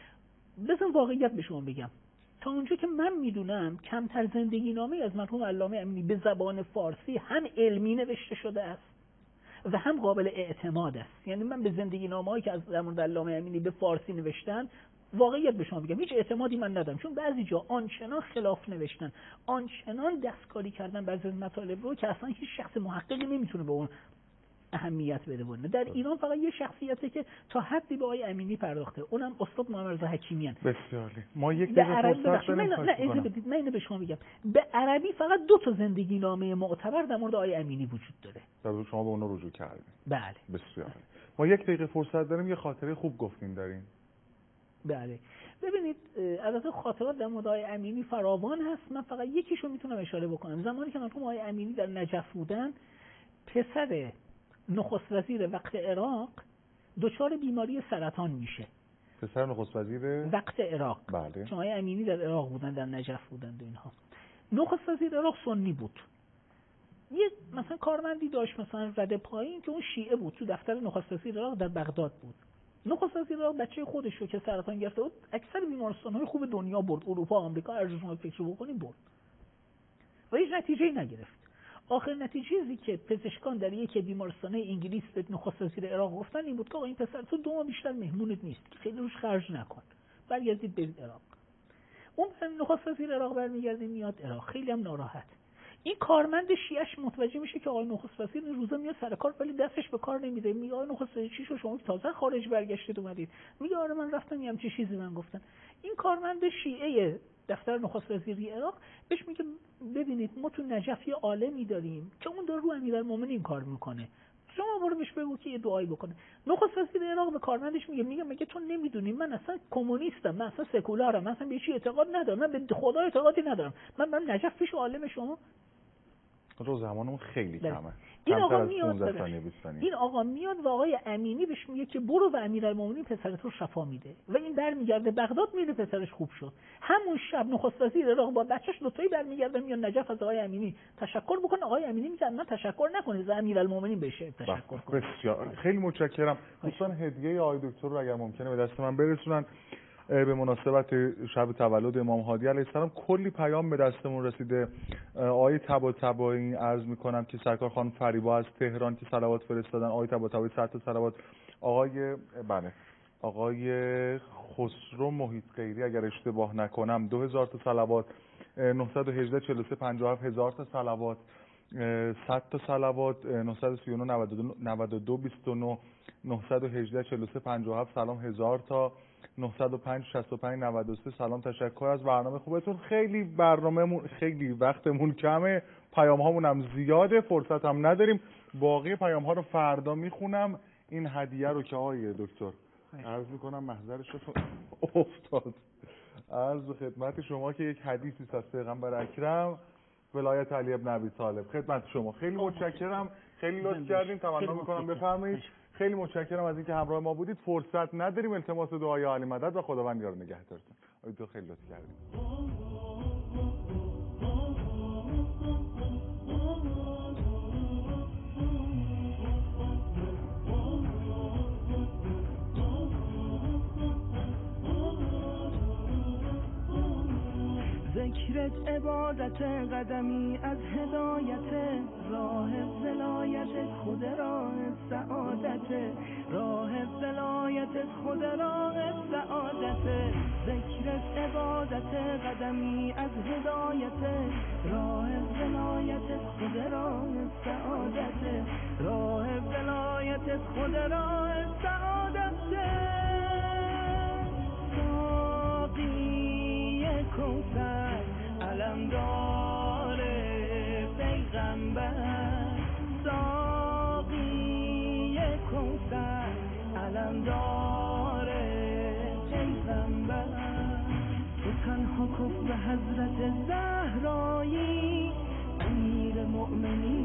بذار واقعیت به شما بگم، تا اونجا که من میدونم کمتر زندگی نامه از مرحوم علامه امینی به زبان فارسی هم علمی نوشته شده است و هم قابل اعتماد است. یعنی من به زندگی نامه‌هایی که از زمان علامه امینی به فارسی نوشتن، واقعیت به شما بگم هیچ اعتمادی من ندارم، چون بعضی جا آنچنان خلاف نوشتن، آنچنان دستکاری کردن بعضی مطالب رو که اصلا هیچ شخص محققی نمیتونه به اون اهمیت بده. در ایران فقط یه شخصیته که تا حدی به آقای امینی پرداخته، اونم استاد محمد رضا حکیمیان. بسیاری. ما یک دقیقه فرصت داریم. من اینو به شما میگم، به عربی فقط 2 تا زندگی نامه معتبر در مورد آقای امینی وجود داره. در شما به اون رجوع کردید. بله. بسیاری. ما یک دقیقه فرصت داریم، یه خاطره خوب گفتین دارین. بله. ببینید البته خاطرات در مورد آقای امینی فراوان هست، من فقط یکیشو میتونم اشاره بکنم. زمانی که مرحوم آقای امینی در نجف بودن، پسر نخست وزیر وقت عراق دچار بیماری سرطان میشه. پسر نخست وزیر وقت عراق. بله. چون آقای امینی در عراق بودن، در نجف بودن و اینها. نخست وزیر عراق سنی بود. یه مثلا کارمندی داشت مثلا رده پایین که اون شیعه بود، تو دفتر نخست وزیر عراق در بغداد بود. نخست وزیر عراق بچه خودش رو که سرطان گرفته بود اکثر بیمارستان‌های خوب دنیا برد، اروپا، آمریکا، هر جا شما فکر بکنید برد و هیچ نتیجه‌ای نگرفت. آخر نتیجه‌ای که پزشکان در یک بیمارستان انگلیس به نخست وزیر عراق گفتن این بود که آقا این پسر تو 2 ماه بیشتر مهمونت نیست، خیلی روش خرج نکن، برگردید برید عراق. اون نخست وزیر عراق برمیگرده میاد عراق، خیلی هم ناراحت. این کارمند شیعش متوجه میشه که آقای نخست وزیر این روزا میاد سر کار ولی دستش به کار نمیده. میگه آقای نخست وزیر چی شد شما تازه خارج برگشتید اومدید؟ میگه آره من رفتم یه همچین چیزی من گفتن. این کارمند شیعه دفتر نخست وزیری عراق بهش میگه ببینید ما تو نجف یه عالمی داریم که اون داره رو امیرالمومنین کار میکنه، شما برو بهش بگو که یه دعایی بکنه. نخست وزیر عراق به کارمندش میگه مگه تو نمیدونی من اصلا کمونیستم، من اصلا سکولارم، من اصلا به چی اعتقاد ندارم، من به خدا اعتقادی ندارم، من نجف پیش عالم شما. رو زمانمون خیلی کمه. این آقا میاد و آقای امینی بهش میگه که برو و امیرالمومنین پسرت رو شفا میده و این برمیگرده بغداد، میره پسرش خوب شد. همون شب نخست وزیر عراق با بچه‌ش دوتایی برمیگردن میان نجف از آقای امینی تشکر بکنه. آقای امینی میگه من تشکر نکنید، امیرالمومنین بهش تشکر کنه. بسیار خیلی متشکرم. دوستان هدیه آقای دکتر رو اگر ممکنه به دست من برسونن به مناسبت شب تولد امام هادی علیه السلام. کلی پیام به دستمون رسیده. آقای طباطبایی عرض میکنم که سرکار خانم فریبا از تهران که صلوات فرستادن، آقای طباطبایی 100 تا صلوات، آقای خسرو محیط غیری اگر اشتباه نکنم 2000 تا صلوات، 918 43 57 1000 تا صلوات، 100 تا صلوات، 939 92 29 918 43 57 سلام 1000 تا، 905 65 93 سلام تشکر از برنامه خوبتون. خیلی برنامه‌مون خیلی وقتمون کمه، پیام هامون هم زیاده، فرصت هم نداریم. باقی پیام ها رو فردا میخونم. این هدیه رو که آقای دکتر عرض میکنم محضرش افتاد، عرض خدمت شما که یک حدیثی از پیغمبر اکرم ولایت علی ابن ابی طالب خدمت شما. خیلی متشکرم، خیلی لطف کردین. تمنا میکنم بفرمایید. خیلی متشکرم از اینکه همراه ما بودید. فرصت نداریم، التماس دعای عالی مدد و خداوند یار نگهدارتون. تو خیلی لطف کردید. ذکرت عبادت قدمی از هدایت، راه ولایت خود راه سعادت، راه ولایت خود راه سعادت. ذکرت عبادت قدمی از هدایت، راه ولایت خود راه سعادت، راه ولایت خود راه سعادت. کوثر علمدار پیغمبر، ساقی کوثر علمدار پیغمبر. تو تنها کف به حضرت زهرایی، امیر مؤمنین